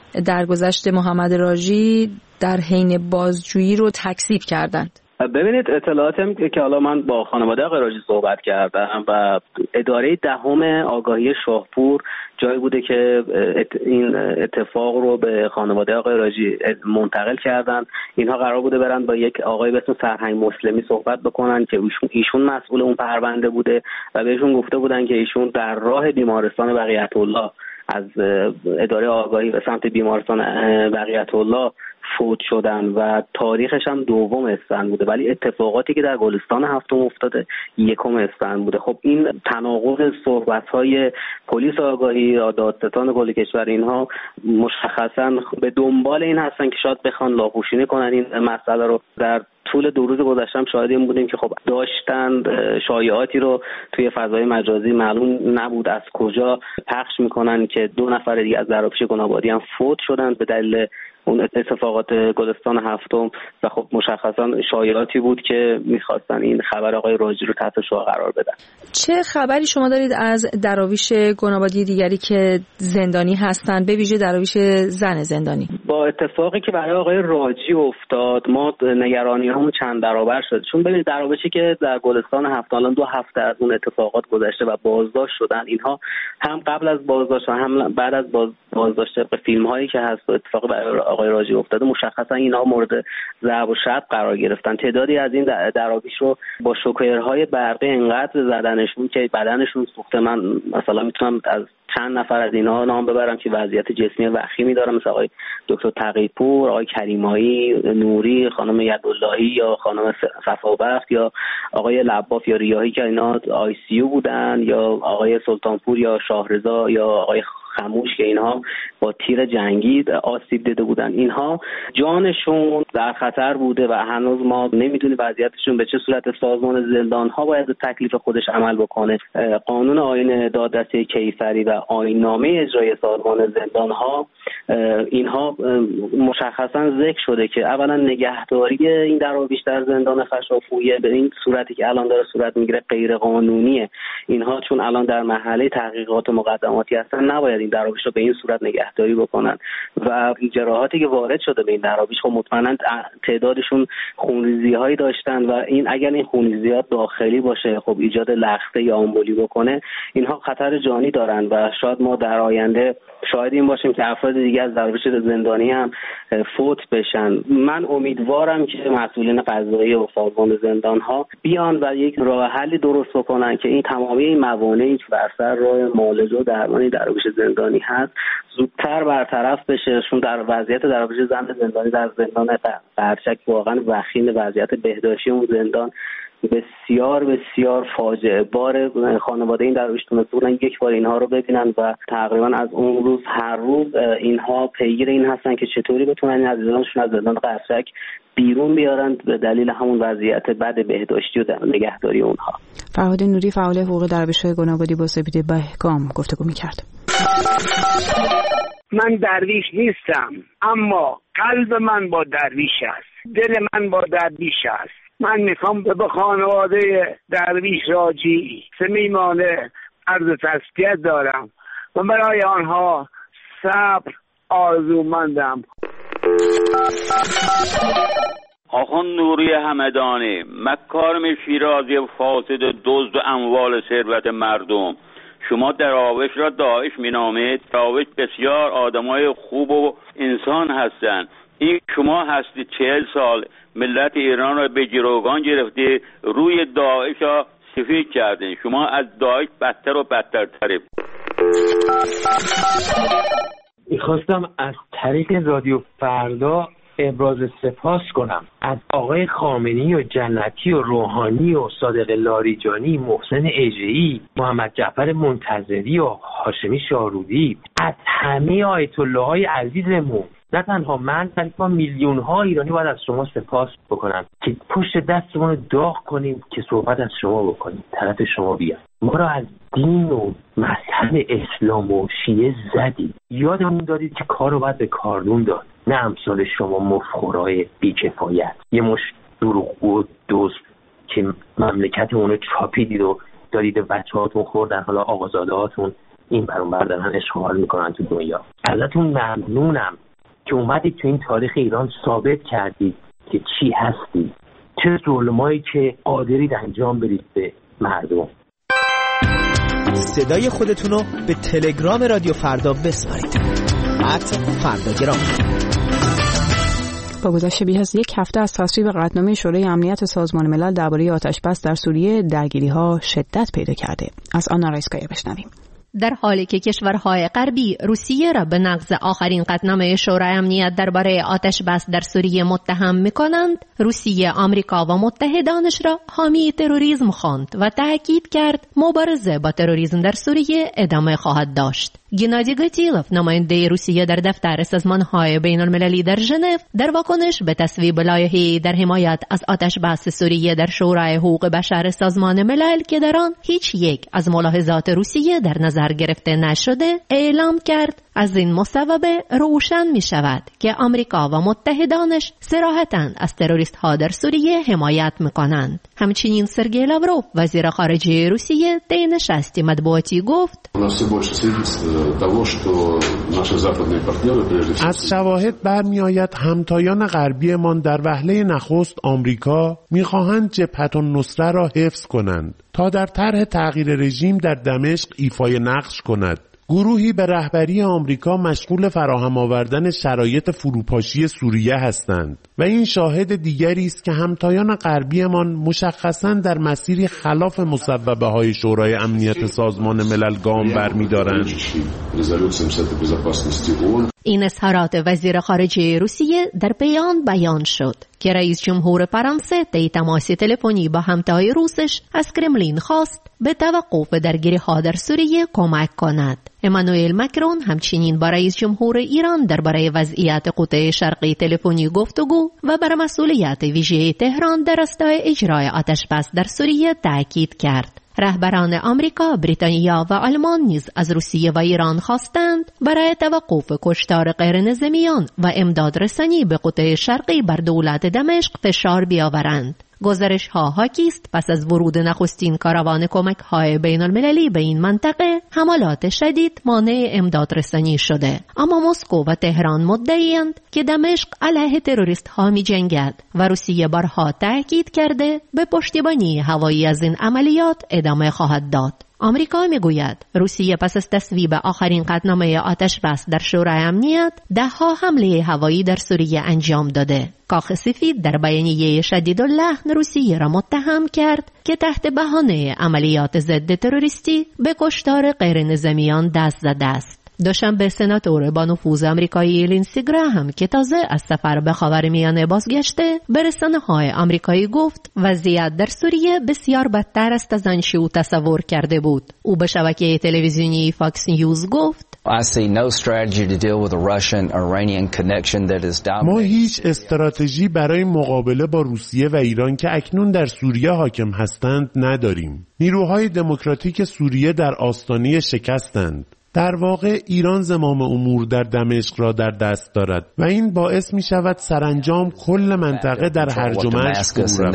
درگذشت محمد راجی در حین بازجویی رو تکذیب کردند. ببینید، اطلاعاتی که حالا من با خانواده آقای راجی صحبت کردم و اداره دهم آگاهی شاهپور جایی بوده که این اتفاق رو به خانواده آقای راجی منتقل کردن. اینها قرار بوده برن با یک آقای به اسم سرهنگ مسلمی صحبت بکنن که ایشون مسئول اون پرونده بوده و بهشون گفته بودن که ایشون در راه بیمارستان بقیت‌الله از اداره آگاهی به سمت بیمارستان بقیت‌الله فوت شدن و تاریخش هم 2 اسفند بوده، ولی اتفاقاتی که در گلستان هفتم افتاده 1 اسفند بوده. خب این تناقض صحبت‌های پلیس آگاهی یا دادستان کل کشور، اینها مشخصاً به دنبال این هستن که شاید بخوان لاپوشینی کنن این مسئله رو. در طول 2 روز گذشته شاهد این بودیم که خب داشتن شایعاتی رو توی فضای مجازی معلوم نبود از کجا پخش میکنن که 2 نفر دیگه از دراویش گنابادی هم فوت شدن به دلیل اون اتفاقات گلستان هفتم و خب مشخصا شایعاتی بود که میخواستن این خبر آقای راجی رو تحت شعاع قرار بدن. چه خبری شما دارید از دراویش گنابادی دیگری که زندانی هستند، به ویژه دراویش زن زندانی؟ با اتفاقی که برای آقای راجی افتاد ما نگرانی‌هامون چند برابر شد، چون ببینید دراویشی که در گلستان هفتم الان 2 هفته از اون اتفاقات گذشته و بازداشت شدن، اینها هم قبل از بازداشت و هم بعد از بازداشت به فیلم‌هایی که هست اتفاق برای آقای راجی افتاده مشخصا اینها مورد ضرب و شتم قرار گرفتن. تعدادی از این دراویش رو با شوکرهای برقی انقدر زدنشون که بدنشون سوخته. من مثلا میتونم از چند نفر از اینها نام ببرم که وضعیت جسمی وخیمی دارن، مثل آقای دکتر تقی‌پور، آقای کریمایی، نوری، خانم یداللهی یا خانم صفابخت یا آقای لباف یا ریاحی که اینا آی سی یو بودن، یا آقای سلطانپور یا شاهرضا یا آقای خموش که اینها با تیر جنگی آسیب دیده بودن. اینها جانشون در خطر بوده و هنوز ما نمیدونیم وضعیتشون به چه صورت. سازمان زندان‌ها باید به تکلیف خودش عمل بکنه. قانون آیین دادرسی کیفری و آیین‌نامه اجرای سازمان زندان‌ها اینها مشخصا ذکر شده که اولا نگهداری این دراویش در زندان خشافویه به این صورتی که الان داره صورت میگیره غیر قانونیه. اینها چون الان در مرحله تحقیقات و مقدماتی هستن نباید این دراویش رو به این صورت نگهداری بکنن و جراحاتی که وارد شده به این دراویش خب مطمئنا تعدادشون خونریزی‌هایی داشتن و این اگر این خونریزی‌ها داخلی باشه خب ایجاد لخته یا آمبولی بکنه، اینها خطر جانی دارن و شاید ما در آینده شاید این باشیم که افراد دیگه از دراویش زندانی هم فوت بشن. من امیدوارم که مسئولین قضایی و سازمان زندان‌ها بیان و یک راه حلی درست بکنن که این تمامی این موانعی که بر سر راه معالجه و درمان دراویش زندانی هست زودتر برطرف بشه. چون در وضعیت دراویش زن زندانی در زندان قرچک واقعا وخیم، وضعیت بهداشتی اون زندان بسیار بسیار فاجعه بار. خانواده این درویش تونسته بودن یک بار اینها رو ببینن و تقریبا از اون روز هر روز اینها پیگیر این هستن که چطوری بتونن این عزیزانشون از زندان قرچک بیرون بیارن به دلیل همون وضعیت بد بهداشتی و نگهداری اونها. فرهاد نوری فعال حقوق درویش‌های گناه‌آبادی با سپیده بهگام گفتگو می‌کرد. من درویش نیستم، اما قلب من با درویش است، دل من با درویش است. من میخوام به خانواده درویش راجی صمیمانه عرض تسلیت دارم و برای آنها صبر آرزومندم. آخوند نوری همدانی، مکارم شیرازی فاسد دزد و اموال ثروت مردم، شما دراوش را داعش مینامید. دراوش بسیار آدمای خوب و انسان هستند. این شما هستید 40 سال ملت ایران را به گروگان گرفتی، روی داعش را سفید کردین. شما از داعش بدتر و بدتر ترید. میخواستم از طریق رادیو فردا ابراز سپاس کنم از آقای خامنه‌ای و جنتی و روحانی و صادق لاریجانی، محسن اژه‌ای، محمد جعفر منتظری و هاشمی شارودی، از همه آیت الله‌های عزیزمون. نه تنها من، بلکه میلیون‌ها ایرانی باید از شما سپاس بکنم که پشت دستمون رو داغ کنیم که صحبت از شما بکنیم، طرف شما بیاد. ما را از دین و مذهب اسلام و شیعه زدید، یادمون دادید که کار رو باید به کاردون داد، نه امثال شما مفخورای بی‌کفایت، یه مش دروغگو دوست که مملکتمون رو چاپیدید و دارید بچه‌هاتون خوردن، حالا آقازاده‌هاتون این برون بردارن اشغال میکنن تو دنیا. ازتون ممنونم که اومدید تو این تاریخ ایران ثابت کردید که چی هستید، چه ظلمایی که قادرید انجام بدید به مردم. صدای خودتون رو به تلگرام رادیو فردا بسپارید. @فرداگرام. با گذشت بیش از یک هفته از تصویب قطعنامه شورای امنیت سازمان ملل درباره آتش‌بس در سوریه، درگیری‌ها شدت پیدا کرده. از آنا رایسکایا بشنویم. در حالی که کشورهای غربی روسیه را به نقض آخرین قطعنامه شورای امنیت درباره آتش بس در سوریه متهم می‌کنند، روسیه آمریکا و متحدانش را حامی تروریسم خواند و تاکید کرد مبارزه با تروریسم در سوریه ادامه خواهد داشت. گنادی گاتیلوف، نماینده روسیه در دفتر سازمان‌های بین‌المللی در ژنو، در واکنش به تصویب لایحه‌ای در حمایت از آتش بس سوریه در شورای حقوق بشر سازمان ملل که در آن هیچ یک از ملاحظات روسیه در نظر گرفته نشده، اعلام کرد از این مصوبه روشن می شود که آمریکا و متحدانش صراحتاً از تروریست ها در سوریه حمایت می کنند. همچنین سرگئی لاوروف، وزیر خارجه روسیه، طی نشستی مطبوعاتی گفت از شواهد برمی آید همتایان غربیمان در وهله نخست آمریکا می خواهند جبهة النصره را حفظ کنند تا در طرح تغییر رژیم در دمشق ایفای نقش کند. گروهی به رهبری آمریکا مشغول فراهم آوردن شرایط فروپاشی سوریه هستند و این شاهد دیگری است که همتایان غربیمان مشخصاً در مسیری خلاف مصوبه های شورای امنیت سازمان ملل گام برمی‌دارند. این اظهارات وزیر خارجه روسیه در پیام بیان شد که رئیس جمهور فرانسه طی تماس تلفنی با همتای روسش از کرملین خواست به توقف درگیری‌ها در سوریه کمک کند. امانوئل مکرون همچنین با رئیس جمهور ایران درباره وضعیت قطع شرقی تلفنی گفتگو و بر مسئولیت ویژه تهران در راستای اجرای آتش‌بس در سوریه تاکید کرد. رهبران آمریکا، بریتانیا و آلمان نیز از روسیه و ایران خواستند برای توقف کشتار غیر نظامیان و امداد رسانی به قطع شرقی بر دولت دمشق فشار بیاورند. گزارش ها حاکی است پس از ورود نخستین کاروان کمک های بین المللی به این منطقه، حملات شدید مانع امداد رسانی شده. اما مسکو و تهران مدعی‌اند که دمشق علیه تروریست ها می جنگد و روسیه بارها تاکید کرده به پشتیبانی هوایی از این عملیات ادامه خواهد داد. آمریکا میگوید روسیه پس از تصویب آخرین قطعنامه آتش بس در شورای امنیت 10 حمله هوایی در سوریه انجام داده. کاخ سفید در بیانیه شدیداللحن روسیه را متهم کرد که تحت بهانه عملیات ضد تروریستی به کشتار غیر نظامیان دست زده است. دوشنبه سناتور با نفوذ آمریکایی لینسی گراهام که تازه از سفر به خاورمیانه بازگشته به رسانه‌های آمریکایی گفت وضعیت در سوریه بسیار بدتر است از آنچه او تصور کرده بود. او به شبکه تلویزیونی فاکس نیوز گفت ما هیچ استراتژی برای مقابله با روسیه و ایران که اکنون در سوریه حاکم هستند نداریم. نیروهای دموکراتیک سوریه در آستانه شکستند. در واقع ایران زمام امور در دمشق را در دست دارد و این باعث می شود سرانجام کل منطقه در هرج و مرج فرو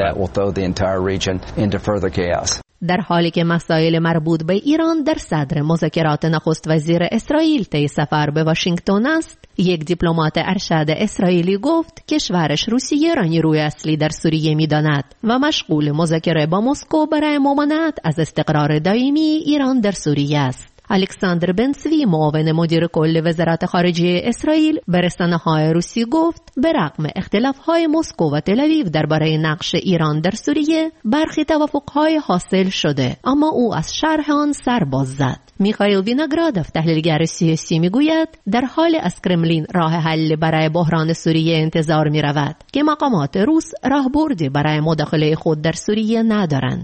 رود. در حالی که مسائل مربوط به ایران در صدر مذاکرات نخست وزیر اسرائیل طی سفر به واشنگتن است، یک دیپلمات ارشد اسرائیلی گفت کشورش روسیه را نیروی اصلی در سوریه می‌داند و مشغول مذاکره با مسکو برای ممانعت از استقرار دائمی ایران در سوریه است. الکساندر بنسوی معاون مدیر کل وزارت خارجه اسرائیل به رسانه‌های روسی گفت به رغم اختلاف‌های مسکو و تل‌آویو درباره نقش ایران در سوریه برخی توافق‌های حاصل شده، اما او از شرح آن سر باز زد. میخائیل وینوگرادوف تحلیلگر سیاسی میگوید در حال از کرملین راه حل برای بحران سوریه انتظار می‌رود که مقامات روس راهبردی برای مداخله خود در سوریه ندارند.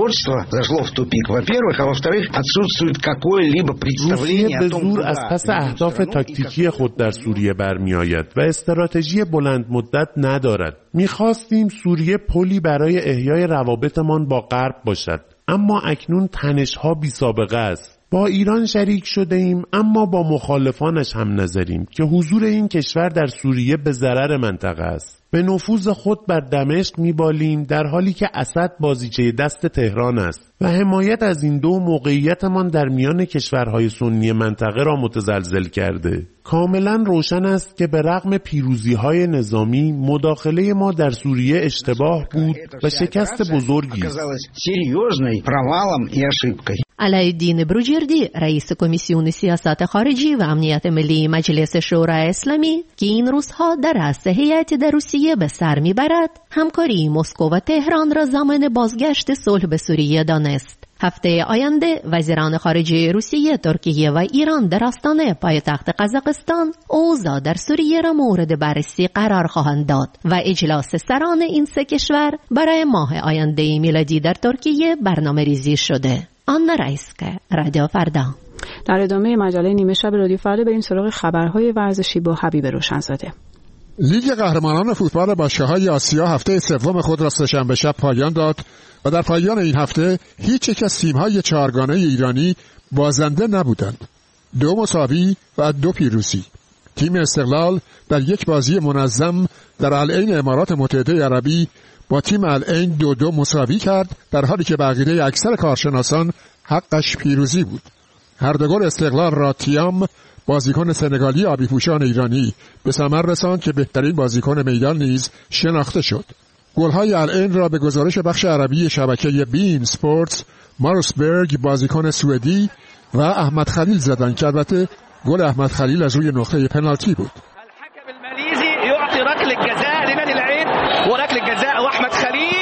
روسیه به زور از پس اهداف تاکتیکی خود در سوریه برمی‌آید و استراتژی بلند مدت ندارد. می‌خواستیم سوریه پلی برای احیای روابطمان با غرب باشد، اما اکنون تنش‌ها بی‌سابقه است. با ایران شریک شده ایم اما با مخالفانش هم نظریم که حضور این کشور در سوریه به ضرر منطقه است. به نفوذ خود بر دمشق میبالیم در حالی که اسد بازیچه دست تهران است و حمایت از این دو موقعیتمان در میان کشورهای سنی منطقه را متزلزل کرده. کاملا روشن است که به رغم پیروزی‌های نظامی مداخله ما در سوریه اشتباه بود و شکست بزرگی است. علایالدین بروجردی رئیس کمیسیون سیاست خارجی و امنیت ملی مجلس شورای اسلامی که این روزها در رأس هیئت در روسیه به سر میبرد، همکاری مسکو و تهران را ضامن بازگشت صلح به سوریه دانست. هفته آینده وزیران خارجه روسیه، ترکیه و ایران در آستانه پایتخت قزاقستان اوضاع در سوریه را مورد بررسی قرار خواهند داد و اجلاس سران این سه کشور برای ماه آینده میلادی در ترکیه برنامه‌ریزی شده. آن رئیسکه، رادیو فردا. در ادامه مجله نیمه شب رادیو فردا بریم سراغ خبرهای ورزشی با حبیب روشنزاده. لیگ قهرمانان فوتبال باشگاه‌های آسیا هفته سوم خود را سه‌شنبه شب پایان داد و در پایان این هفته هیچ یک از تیم‌های چهارگانه ایرانی بازنده نبودند. 2 مساوی و 2 پیروزی. تیم استقلال در یک بازی منظم در العین امارات متحده عربی با تیم العین 2-2 مساوی کرد، در حالی که به عقیده اکثر کارشناسان حقش پیروزی بود. هر دو گل استقلال را تیام، بازیکن سنگالی آبی پوشان ایرانی، به ثمر رساند که بهترین بازیکن میدان نیز شناخته شد. گل‌های العین را به گزارش بخش عربی شبکه بین اسپورتس ماروسبرگ بازیکن سوئدی و احمد خلیل زدند که البته گل احمد خلیل از روی نقطه پنالتی بود. الحكم الماليزي يعطي ركله جزاء لنادي العين وركله جزاء واحمد خليل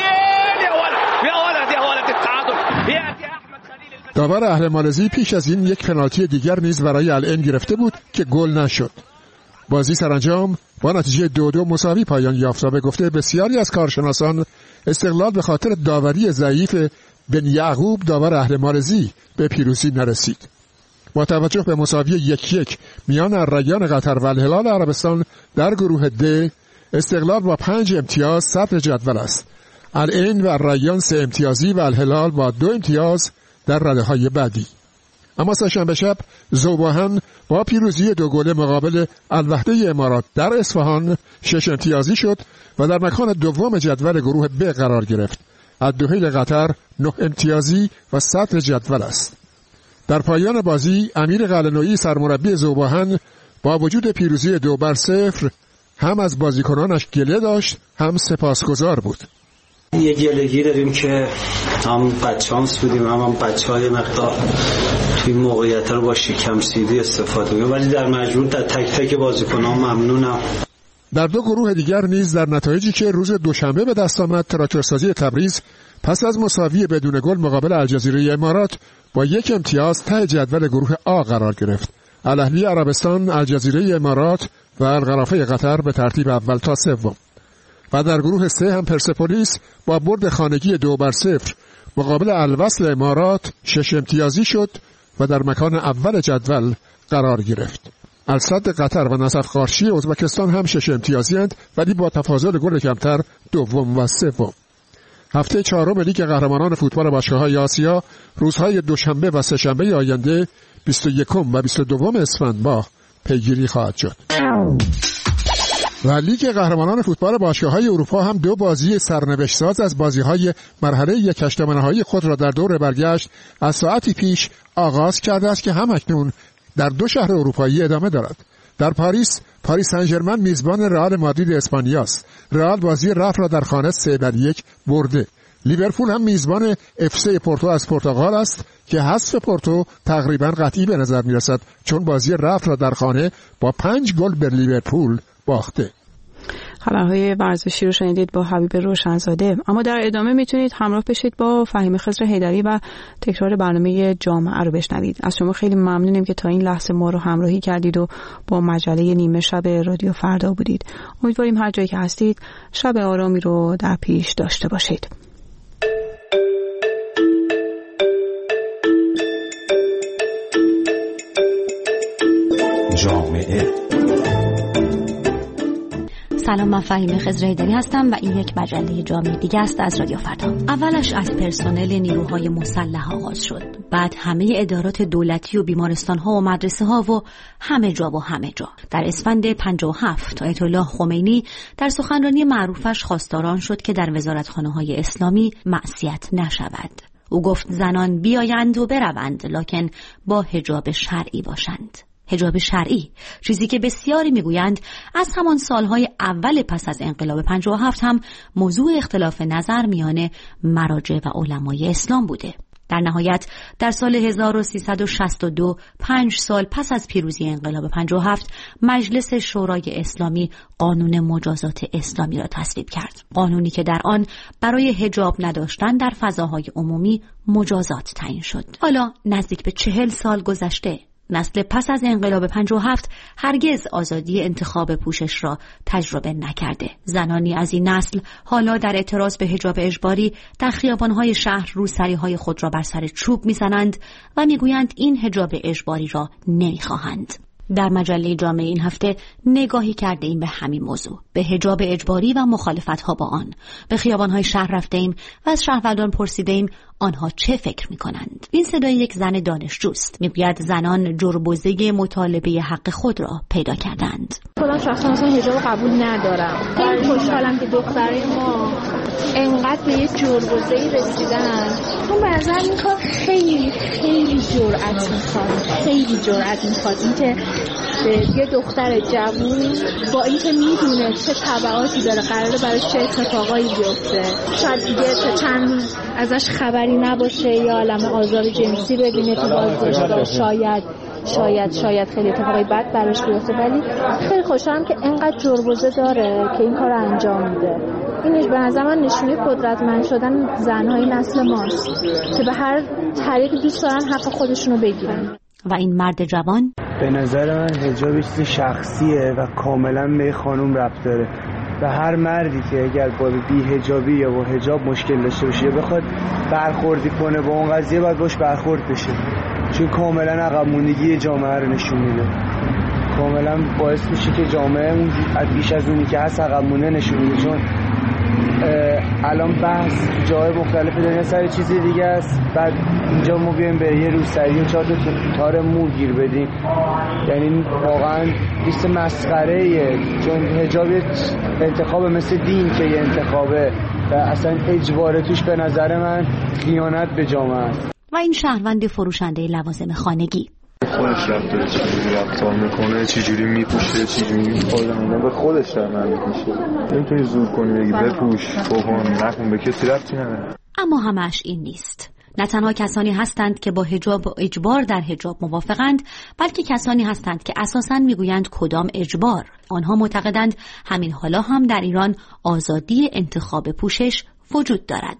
يا ولد التعادل ياتي احمد خليل. داور اهل مالزی پیش از این یک پنالتی دیگر نیز برای العین گرفته بود که گل نشد. بازی سرانجام با نتیجه 2-2 مساوی پایان یافت و به گفته بسیاری از کارشناسان استقلال به خاطر داوری ضعیف بن یعقوب داور اهل مالزی به پیروزی نرسید. با توجه به مساوی 1-1 میان الریان قطر و الهلال عربستان در گروه د، استقلال با 5 امتیاز صدر جدول است. العین و الریان 3 امتیازی و الهلال با 2 امتیاز در رده‌های بعدی. اما سه‌شنبه شب ذوباهن با پیروزی 2 گل مقابل الوحده امارات در اصفهان 6 امتیازی شد و در مکان دوم جدول گروه ب قرار گرفت. الدحیل قطر 9 امتیازی و صدر جدول است. در پایان بازی امیر قلعه‌نویی سرمربی ذوباهن با وجود پیروزی 2-0 هم از بازیکنانش گله داشت، هم سپاسگزار بود. یه گلگی داریم که هم بچه‌هامس بودیم، هم بچه‌های مقدار توی موقعیت رو با شکم سیدی استفاده می‌کنیم، ولی در مجموع در تک تک بازیکنان ممنونم. در 2 گروه دیگر نیز در نتایجی که روز دوشنبه به دست آمد، تراکتورسازی تبریز پس از مساوی بدون گل مقابل الجزیره امارات با 1 امتیاز ته جدول گروه آ قرار گرفت. الاهلی عربستان، الجزیره امارات و القرافه قطر به ترتیب اول تا سوم. و در گروه 3 هم پرسپولیس با برد خانگی 2-0 مقابل الوصل امارات 6 امتیازی شد و در مکان اول جدول قرار گرفت. الصد قطر و نصف قارشی ازبکستان هم 6 امتیازی اند ولی با تفاضل گل کمتر دوم و سوم. هفته 4 لیگ قهرمانان فوتبال باشگاه‌های آسیا روزهای دوشنبه و سه‌شنبه آینده 21 و 22 اسفند ماه پیگیری خواهد شد. و لیگ قهرمانان فوتبال باشگاه‌های اروپا هم 2 بازی سرنوشت ساز از بازی‌های مرحله 1/8 نهایی خود را در دور برگشت از ساعتی پیش آغاز کرده است که همکنون در 2 شهر اروپایی ادامه دارد. در پاریس سن ژرمن میزبان رئال مادرید اسپانیا است. رئال بازی رفت را در خانه 3-1 برده. لیورپول هم میزبان FC پورتو از پرتغال است که حذف پورتو تقریبا قطعی به نظر میرسد چون بازی رفت را در خانه با 5 گل به لیورپول باخته. خبرهای ورزشی رو شنیدید با حبیب روشنزاده. اما در ادامه میتونید همراه بشید با فهیم خضر حیدری و تکرار برنامه جامعه رو بشنوید. از شما خیلی ممنونیم که تا این لحظه ما رو همراهی کردید و با مجله نیمه شب رادیو فردا بودید. امیدواریم هر جایی که هستید شب آرامی رو در پیش داشته باشید. جامعه. سلام، من فهیم خضر حیدری هستم و این یک مجله جامعه دیگه است از رادیو فردا. اولش از پرسنل نیروهای مسلح آغاز شد، بعد همه ادارات دولتی و بیمارستان‌ها و مدرسه‌ها و همه جا. در اسفند 57 آیت الله خمینی در سخنرانی معروفش خواستاران شد که در وزارتخانه‌های اسلامی معصیت نشود. او گفت زنان بیایند و بروند لکن با حجاب شرعی باشند. حجاب شرعی، چیزی که بسیاری میگویند از همان سالهای اول پس از انقلاب 57 هم موضوع اختلاف نظر میان مراجع و علمای اسلام بوده. در نهایت در سال 1362 5 سال پس از پیروزی انقلاب 57 مجلس شورای اسلامی قانون مجازات اسلامی را تصویب کرد. قانونی که در آن برای حجاب نداشتن در فضاهای عمومی مجازات تعیین شد. حالا نزدیک به 40 سال گذشته، نسل پس از انقلاب 57 هرگز آزادی انتخاب پوشش را تجربه نکرده. زنانی از این نسل حالا در اعتراض به حجاب اجباری در خیابان‌های شهر روسری‌های خود را بر سر چوب می‌زنند و می‌گویند این حجاب اجباری را نمی‌خواهند. در مجله جامعه این هفته نگاهی کرده ایم به همین موضوع، به حجاب اجباری و مخالفت‌ها با آن. به خیابان‌های شهر رفته ایم و از شهروندان پرسیده ایم آنها چه فکر می‌کنند. این صدای یک زن دانشجوست. میگوید زنان جربوزه مطالبه حق خود را پیدا کردند. خودم شخصا اصلا حجاب قبول ندارم. خیلی خوشحالم که دخترای ما انقدر به یه جربوزه‌ای رسیدن. اون به نظر این کار خیلی جرأت می‌خواد. اینکه یه دختر جوون با اینکه میدونه چه تبعاتی داره، قراره برای چه اتفاقایی بیفته، شاید دیگه تا چند روز ازش خبری نباشه یا عالم آزار جنسی ببینه تو بازداشتگاه، شاید خیلی اتفاقای بد براش بیفته، ولی خیلی خوشحالم که اینقدر جربوزه داره که این کار رو انجام میده. اینش به نظر من نشونه قدرتمند شدن زنهای نسل ماست که به هر طریقی دوست دارن حق خودشونو بگیرن. و این مرد جوان به نظر من حجاب چیز شخصیه و کاملا به خانم ربط داره و هر مردی که اگر با بی حجابی یا با حجاب مشکل داشته باشه یا بخواد برخوردی کنه با اون قضیه باید باش برخورد بشه، چون کاملا عقب موندگی جامعه رو نشون میده. کاملا باعث میشه که جامعه اون بیش از اونی که هست عقب مونده نشون میده، چون الان بحث جای مختلف دنیا سر چیزی دیگه است، بعد اینجا ما بیایم به یه روسری و 4 تار مو گیر بدیم. یعنی واقعا بیست مسخره‌ایه، چون حجاب انتخاب مثل دین که یه انتخابه و اصلا اجبار توش به نظر من خیانت به جامعه است. و این شهروند فروشنده لوازم خانگی خودش رفتاره چجوری رفتار میکنه، چجوری میپوشه، چجوری میخوره، به خودش رفتار میشه. نمیتونی زور کنی بگی بپوش بکن نکن، به کسی ربطی نداره. اما همش این نیست. نه تنها کسانی هستند که با حجاب و اجبار در حجاب موافقند، بلکه کسانی هستند که اساساً میگویند کدام اجبار. آنها معتقدند همین حالا هم در ایران آزادی انتخاب پوشش وجود دارد.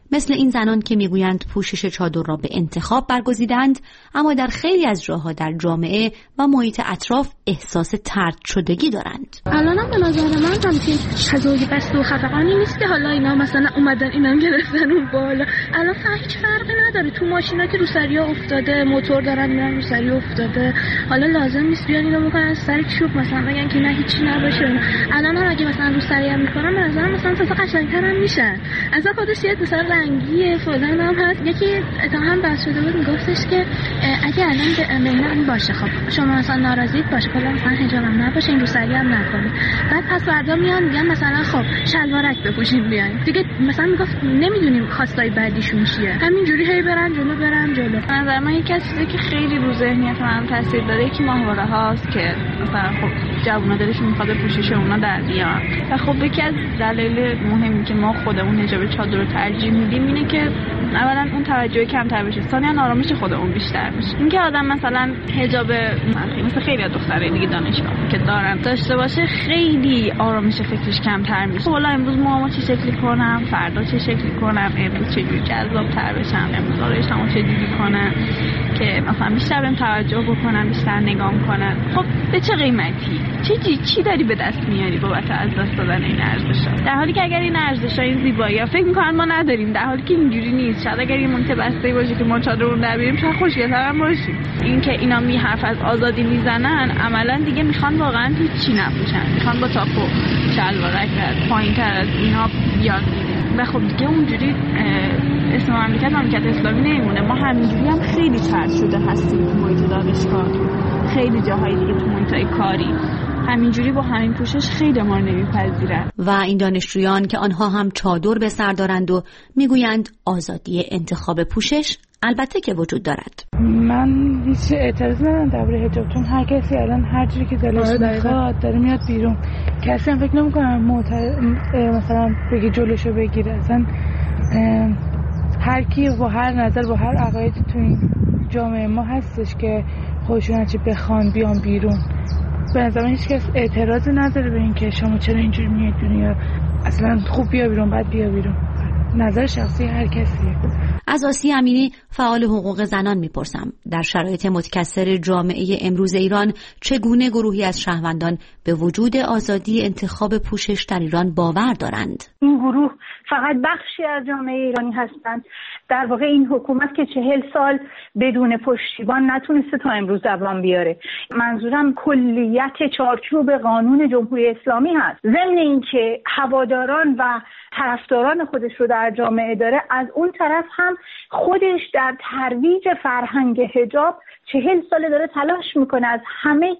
مثل این زنان که میگویند پوشش چادر را به انتخاب برگزیدند، اما در خیلی از جاها در جامعه و محیط اطراف احساس طرد شدگی دارند. الانم به نظر من همچین فضای بسته و خفقانی نیست که حالا اینا مثلا اومدن اینم گرفتن اون بالا. الان هیچ فرقی نداره، تو ماشینا که روسریا افتاده، موتور دارن میرن روسری افتاده، حالا لازم نیست بیان اینو بکنن سر چوب مثلا بگن که نه هیچی نباشه. الان هم اگه مثلا روسری هم میکنن به نظر مثلا تازه قشنگ‌تر هم میشن. اصلا خودش یه مثلا رنگیه فلان هم هست. یکی اتهام بحث شده بود میگفتش که اگه الان بهینه باشه خب شما مثلا ناراضیت باشه کلا مثلا حجابم نباشه این روسری هم نکنید، بعد پس فردا میان میگن مثلا خب شلوارک بپوشین بیاین دیگه، مثلا میگفت نمیدونیم خواستای بعدیشون چیه، همینجوری هی برن جلو. نظر من یک چیزی که خیلی رو ذهنیت من تاثیر داره یکی ماهواره هاست که مثلا خب جوونا دلشون میخواد پوشش اونا در بیان و خب یکی از دلایل مهمی که ما خودمون حجاب چادر رو ترجیح میدیم اینه که اولا اون توجه کمتر بشه، ثانیا آرامش خودمون بیشتر بشه. اینکه آدم مثلا حجاب مثل خیلی از دخترای دیگه دانشگاه که دارن داشته باشه خیلی آرامش فکریش کمتر میشه. حالا امروز موامو چه شکلی کنم، فردا چه شکلی کنم، امروز چجوری جذاب‌تر بشم، امروز آرایشمو چجوری کنم که مثلا بیشتر بهم توجه بکنن، بیشتر نگام کنن. خب به چه قیمتی؟ چی داری به دست میاری بابت از دست دادن این ارزش‌ها؟ در حالی که اگر این ارزش‌ها این زیبایی‌ها فکر می‌کنن ما نداریم، در حالی که اینجوری نیست. شاید اگر این منطقه بسته باشه که ما چادرمون در بیاریم چقدر خوشگل‌تر هم باشیم. این که اینا حرف از آزادی میزنن عملاً دیگه میخوان واقعاً هیچی نپوشن، میخوان با تاپ و شلوارک پایین‌تر از اینا بیان و خب دیگه اونجوری اسم مملکت اسلامی نمیمونه. ما همینجوری هم خیلی طرد شده هستیم تو محیط دانشگاه، خیلی جاهای دیگه تو محیط‌های کاری همینجوری با همین پوشش خیلی ما نمیپذیرن. و این دانشجویان که آنها هم چادر به سر دارند و میگویند آزادی انتخاب پوشش البته که وجود دارد. من هیچ اعتراضی ندارم درباره حجاب، چون هر کسی الان هر جوری که دلش میخواد داره میاد بیرون. کسی هم فکر نمی‌کنم مثلا بگی جلوشو بگیره. اصلا هر کی با هر نظر با هر عقایدی تو این جامعه ما هستش که خودشون چی بخوان بیان بیرون. به نظر من هیچ کس اعتراضی نداره به این که شما چرا اینجوری میاد دنیا، اصلا خوب بیا بیرون بعد بیا بیرون. نظر شخصی هر کسیه. از آسیه امینی فعال حقوق زنان میپرسم در شرایط متکثر جامعه امروز ایران چگونه گروهی از شهروندان به وجود آزادی انتخاب پوشش در ایران باور دارند؟ این گروه فقط بخشی از جامعه ایرانی هستند. در واقع این حکومت که 40 سال بدون پشتیبان نتونسته تا امروز دوام بیاره. منظورم کلیت چارچوب قانون جمهوری اسلامی هست. ضمن اینکه هواداران و طرفداران خودش رو در جامعه داره، از اون طرف هم خودش در ترویج فرهنگ حجاب 40 ساله داره تلاش میکنه، از همه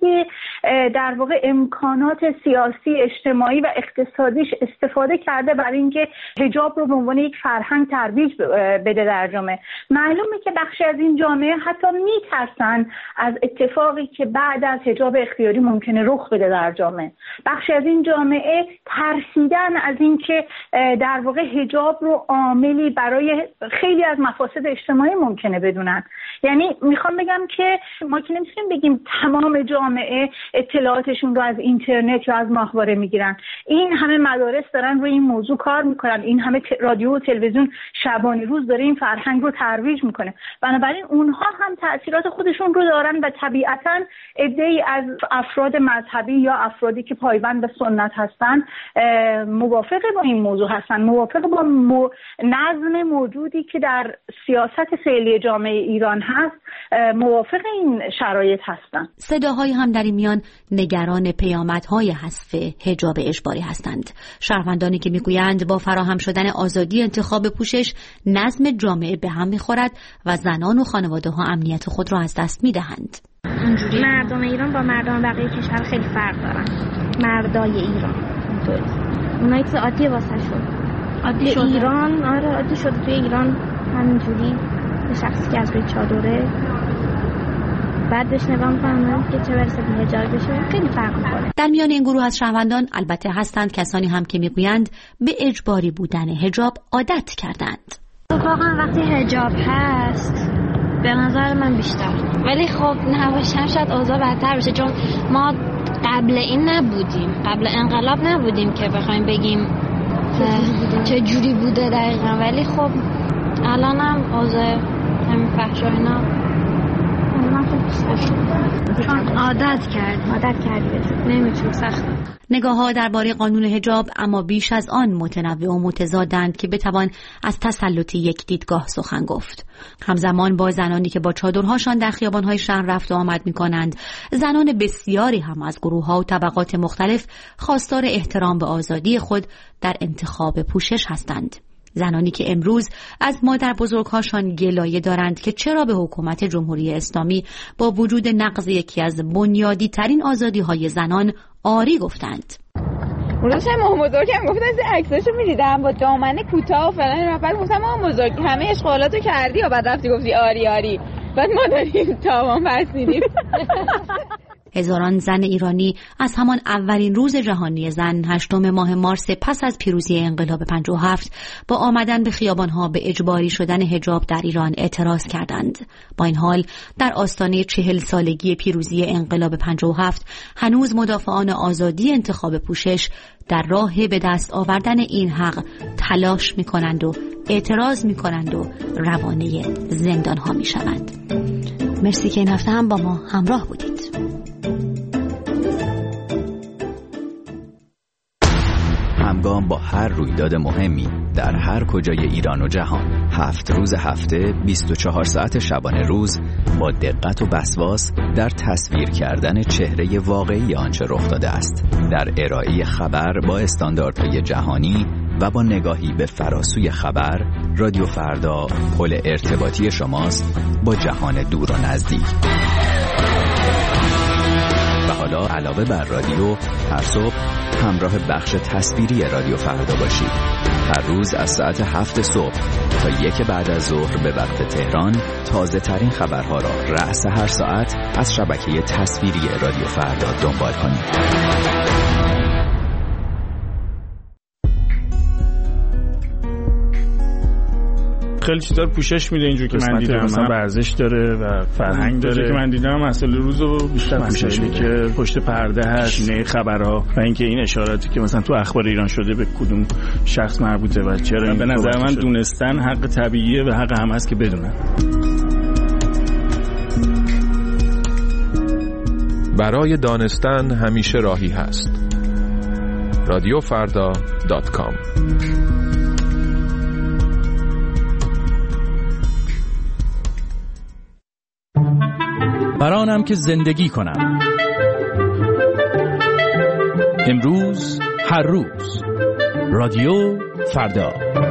در واقع امکانات سیاسی، اجتماعی و اقتصادیش استفاده کرده برای اینکه حجاب رو به عنوان یک فرهنگ ترویج بده در جامعه. معلومه که بخشی از این جامعه حتی میترسن از اتفاقی که بعد از حجاب اختیاری ممکنه رخ بده در جامعه. بخشی از این جامعه ترسیدن از اینکه در واقع حجاب رو عاملی برای خیلی از مفاسد اجتماعی ممکنه بدونن. یعنی میخوام بگم که ما که نمیتونیم بگیم تمام جامعه اطلاعاتشون رو از اینترنت یا از ماهواره میگیرن. این همه مدارس دارن روی این موضوع کار میکنن، این همه رادیو و تلویزیون شبانه روز داره این فرهنگ رو ترویج میکنه. بنابراین اونها هم تأثیرات خودشون رو دارن و طبیعتاً عده‌ای از افراد مذهبی یا افرادی که پایبند به سنت هستن موافق با این موضوع هستن، موافق با نظم موجودی که در سیاست فعلی جامعه ایران هست، موافق این شرایط هستند. صداهای هم در این میان نگران پیامدهای حذف حجاب اجباری هستند. شهروندانی که میگویند با فراهم شدن آزادی انتخاب پوشش نظم جامعه به هم میخورد و زنان و خانواده ها امنیت خود را از دست میدهند. مردم ایران با مردم بقیه کشور خیلی فرق دارن. مردای ایران اونایی که عادی واسه شد عادی شده ایران، آره عادی شده توی ایران همینجوری به شخصی که از روی چادره بعدش نگاه می‌کنم که چه برسه به حجاب بشه خیلی فرق می‌کنه. در میان این گروه از شهروندان البته هستند کسانی هم که میگویند به اجباری بودن حجاب عادت کردند. واقعا وقتی حجاب هست به نظر من بیشتر، ولی خب نباشم شاید اوضاع بدتر بشه، چون ما قبل این نبودیم، قبل انقلاب نبودیم که بخوایم بگیم چه جوری بوده دقیقا، ولی خب الانم اوضاع همین فحش و اینا چون عادت کردی نمیتونه سخت. نگاه ها درباره قانون حجاب اما بیش از آن متنوع و متضادند که بتوان از تسلط یک دیدگاه سخن گفت. همزمان با زنانی که با چادرهاشان در خیابان‌های شهر رفت و آمد می‌کنند، زنان بسیاری هم از گروه‌ها و طبقات مختلف خواستار احترام به آزادی خود در انتخاب پوشش هستند. زنانی که امروز از مادر بزرگهاشان گلایه دارند که چرا به حکومت جمهوری اسلامی با وجود نقض یکی از بنیادی ترین آزادی های زنان آری گفتند. اون روز مامان بزرگم گفتن از عکساشو می‌دیدم با دامن کوتاه و فلان، بعد گفتم مامان بزرگ همه اشغالاتو کردی و بعد رفتی گفتی آری بعد ما داریم تمام بسیدیم. هزاران زن ایرانی از همان اولین روز جهانی زن 8 ماه مارس پس از پیروزی انقلاب 57 با آمدن به خیابان‌ها به اجباری شدن حجاب در ایران اعتراض کردند. با این حال در آستانه 40 سالگی پیروزی انقلاب 57 هنوز مدافعان آزادی انتخاب پوشش در راه به دست آوردن این حق تلاش می‌کنند و اعتراض می‌کنند و روانه زندان‌ها می‌شوند. مرسی که این هفته هم با ما همراه بودید. همگام با هر رویداد مهمی در هر کجای ایران و جهان، 7 روز هفته 24 ساعت شبانه روز با دقت و وسواس در تصویر کردن چهره واقعی آنچه رخ داده است، در ارائه خبر با استانداردهای جهانی و با نگاهی به فراسوی خبر، رادیو فردا پل ارتباطی شماست با جهان دور و نزدیک. و حالا علاوه بر رادیو، هر صبح همراه بخش تصویری رادیو فردا باشید. هر روز از ساعت 7 صبح تا 1 بعد از ظهر به وقت تهران تازه ترین خبرها را رأس هر ساعت از شبکه تصویری رادیو فردا دنبال کنید. خیلی چیزا رو پوشش میده اینجوری که من دیدم، مثلا ورزش داره و فرهنگ داره که من دیدم، مسئله روزو بیشتر پوشش میده که پشت پرده هست، نه خبرها و اینکه این اشاراتی که مثلا تو اخبار ایران شده به کدوم شخص مربوطه و چرا. به نظر من دونستن حق طبیعیه و حق هم هست که بدونن. برای دانستن همیشه راهی هست. radiofarda.com. برانم که زندگی کنم. امروز، هر روز. رادیو فردا.